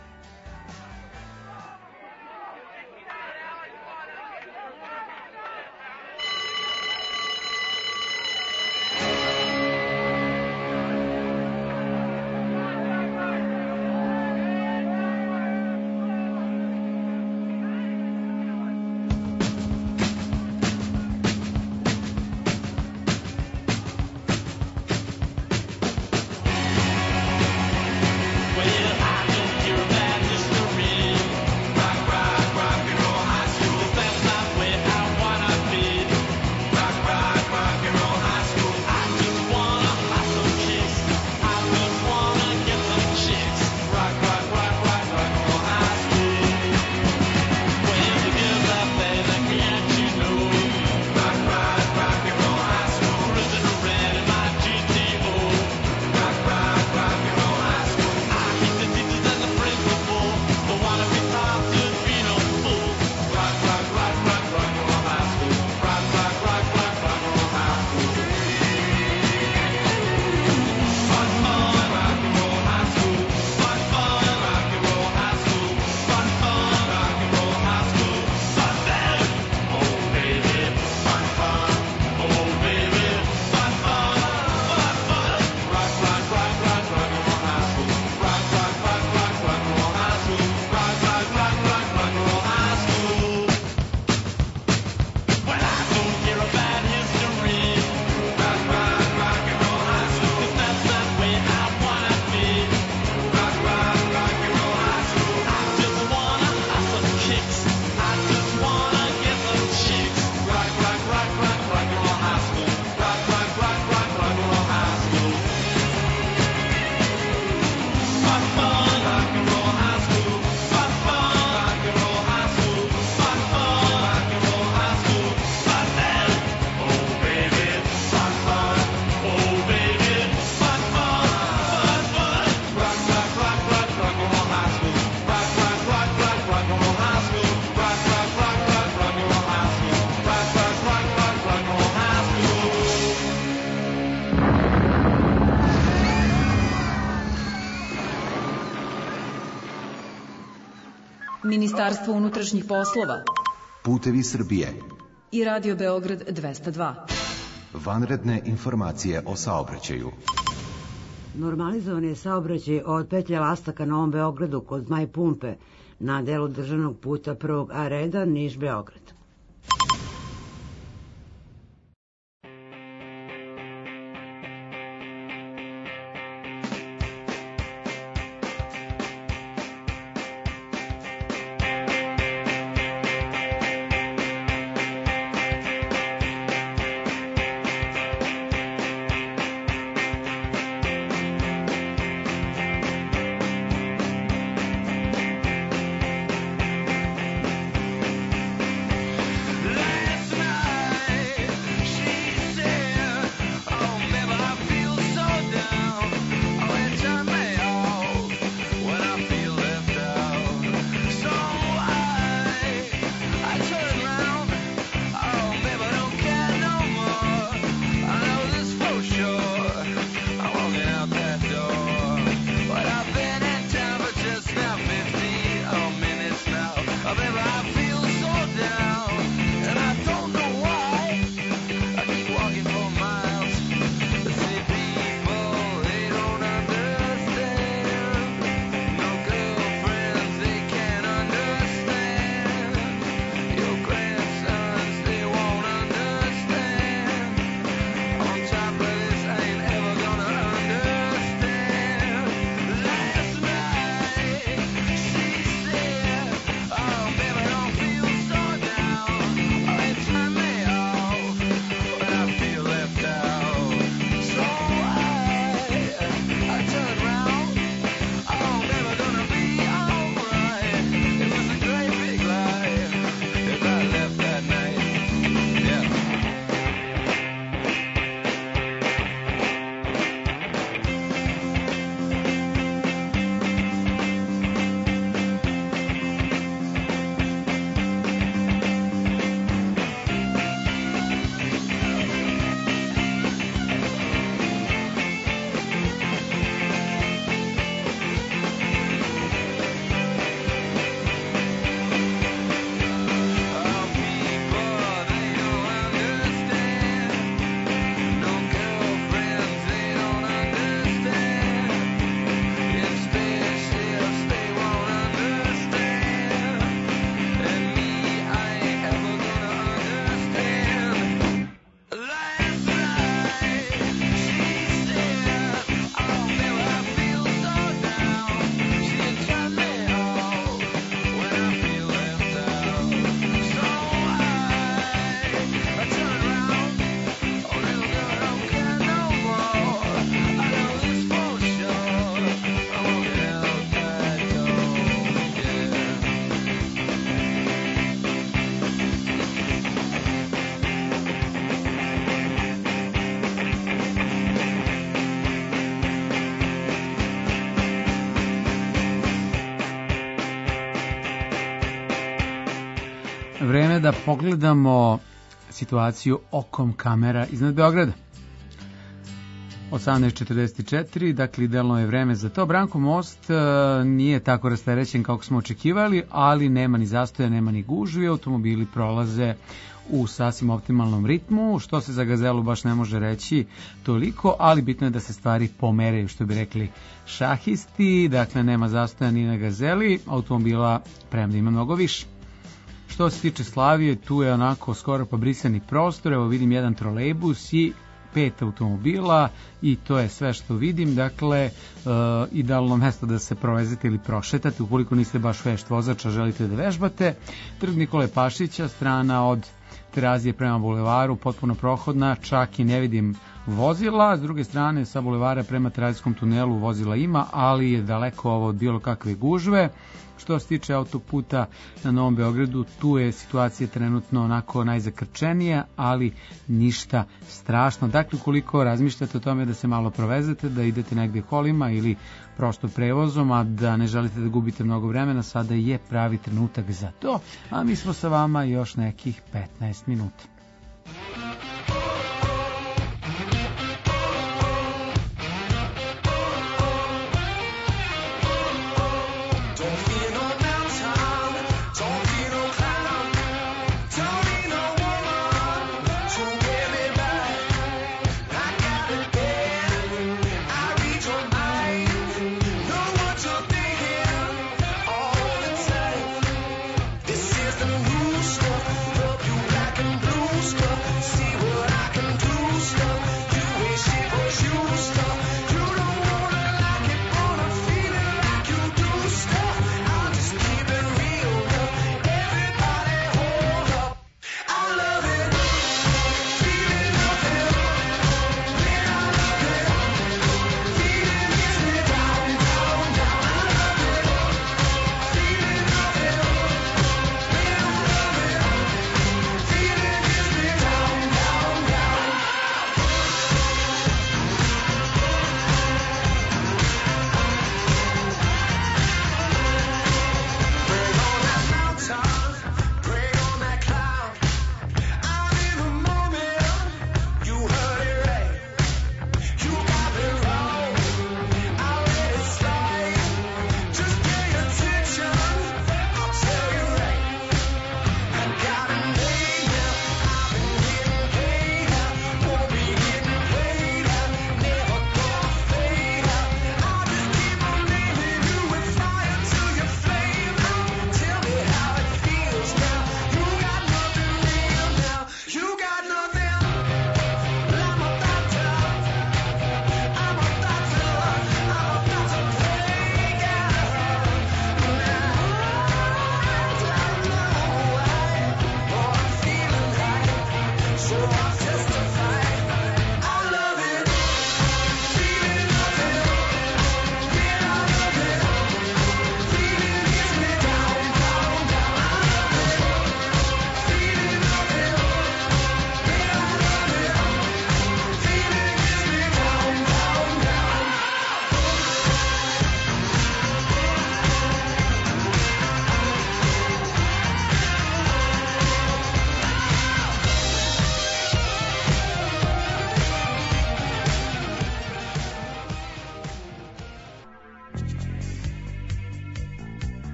Ministarstvo unutrašnjih poslova Putevi Srbije i Radio Beograd 202. Vanredne informacije o saobraćaju. Normalizovan je saobraćaj od petlje Lasta ka Novom Beogradu kod Zmaj Pumpe na delu državnog puta 1. A reda Niš-Beograd. vreme da pogledamo situaciju okom kamera iznad Beograda. 18:44, dakle idealno je vreme za to. Branko most nije tako rasterećen kako smo očekivali, ali nema ni zastoja, nema ni gužvi, automobili prolaze u sasvim optimalnom ritmu, što se za Gazelu baš ne može reći toliko, ali bitno je da se stvari pomeraju, što bi rekli šahisti, dakle nema zastoja ni na Gazeli, automobila premda ima mnogo više. Što se tiče Slavije, tu je onako skoro pa brisani prostor, evo vidim jedan trolejbus i 5 automobila i to je sve što vidim, dakle idealno mesto da se provezete ili prošetate ukoliko niste baš vešt vozač, a želite da vežbate. Trg Nikole Pašića, strana od Terazije prema bulevaru, potpuno prohodna, čak i ne vidim vozila. S druge strane, sa bulevara prema Terazijskom tunelu vozila ima, ali je daleko ovo od bilo kakve gužve. Što se tiče autoputa na Novom Beogradu, tu je situacija trenutno onako najzakrčenija, ali ništa strašno. Dakle, ukoliko razmišljate o tome da se malo provezete, da idete negde kolima ili prosto prevozom, a da ne želite da gubite mnogo vremena, sada je pravi trenutak za to, a mi smo sa vama još nekih 15 minuta.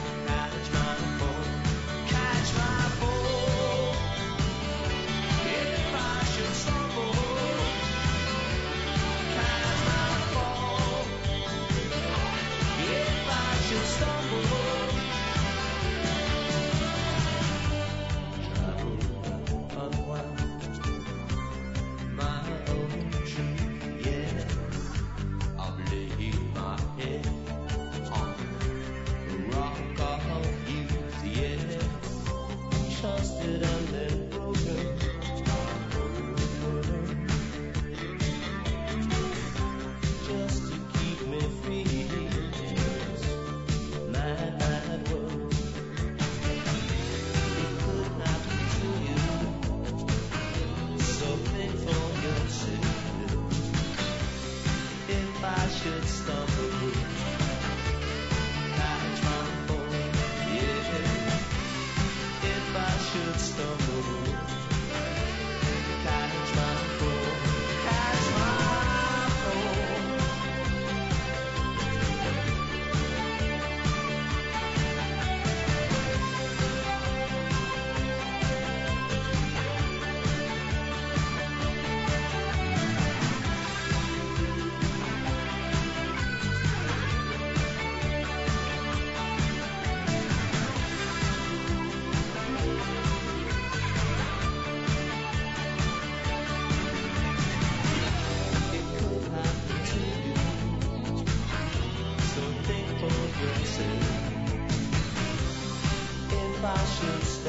Catch my fall.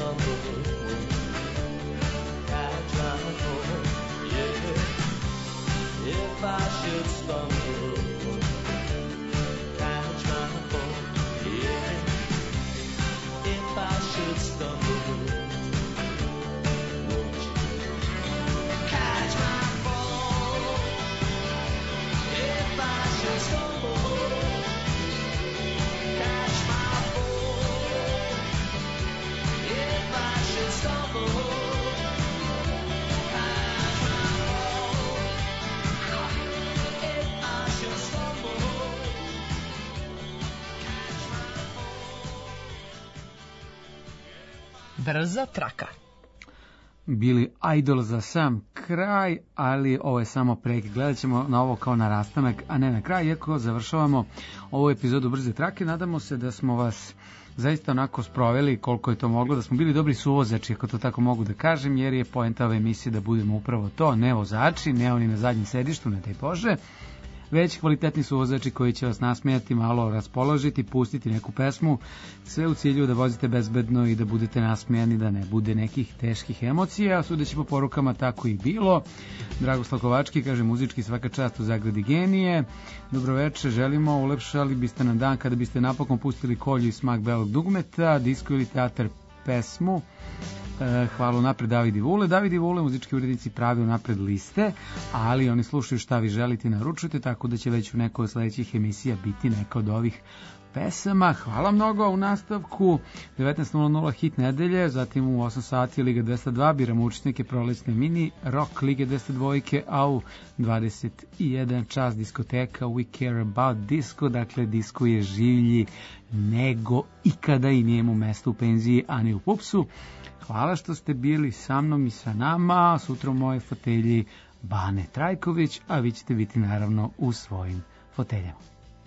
stumble, catch my fall, yeah. If I should stumble, catch my fall, yeah. If I should stumble, won't you catch my fall? If I should stumble, catch my fall. If I should stumble, catch my fall. If I should stumble, Brza traka. Bili Idol za sam kraj, ali ovo je samo prekid. Gledat ćemo na ovo kao na rastanak, a ne na kraj. Iako završavamo ovu epizodu Brze trake, nadamo se da smo vas zaista onako sproveli koliko je to moglo, da smo bili dobri suvozači, ako to tako mogu da kažem, jer je poenta ove emisije da budemo upravo to, ne vozači, ne oni na zadnjem sedištu, ne daj Bože, već kvalitetni suvozači koji će vas nasmijati, malo raspoložiti, pustiti neku pesmu, sve u cilju da vozite bezbedno i da budete nasmijani, da ne bude nekih teških emocija. Sudeći po porukama, tako i bilo. Dragoslav Kovački kaže: muzički svaka čast u zagradi genije. Dobroveče, želimo, ulepšali biste nam dan kada biste napokon pustili Kolju i smak belog dugmeta, disko ili teatar pesmu. Hvala napred David i Vule. David i Vule, muzički urednici, pravi napred liste, ali oni slušaju šta vi želite i naručujete, tako da će već u nekoj od sledećih emisija biti neka od ovih pesama. Hvala mnogo. U nastavku 19.00 hit nedelje, zatim u 8 sati Liga 202, biramo učesnike prolećne mini rock Lige 202, a u 21 čas diskoteka We Care About Disco, dakle disco je življi nego ikada i nije mu mesto u penziji, ani u pupsu. Hvala što ste bili sa mnom i sa nama. Sutra u mojoj fotelji Bane Trajković, a vi ćete biti naravno u svojim foteljama.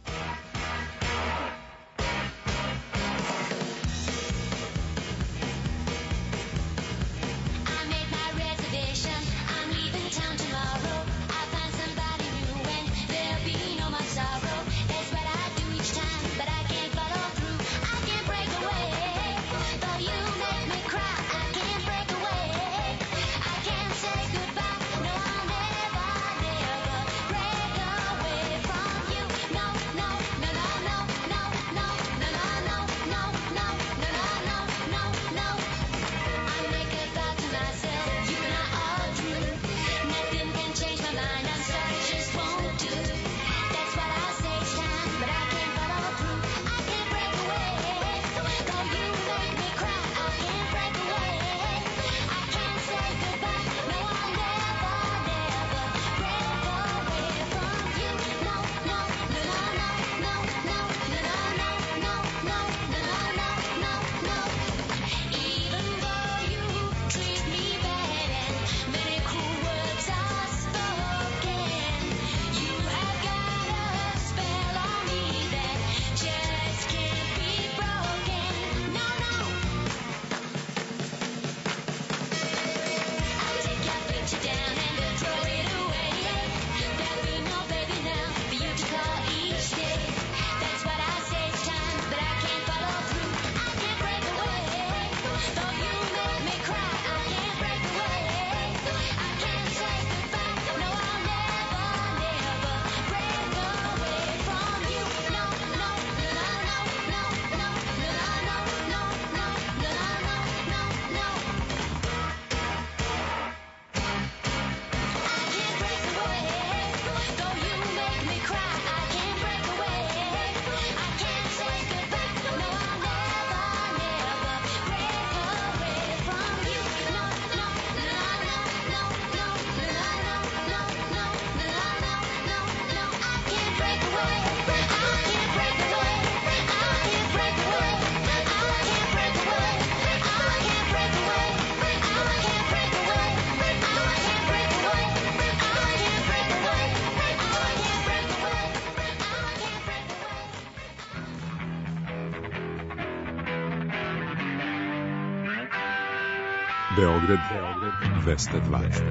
Beograd 202.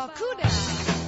Cool down.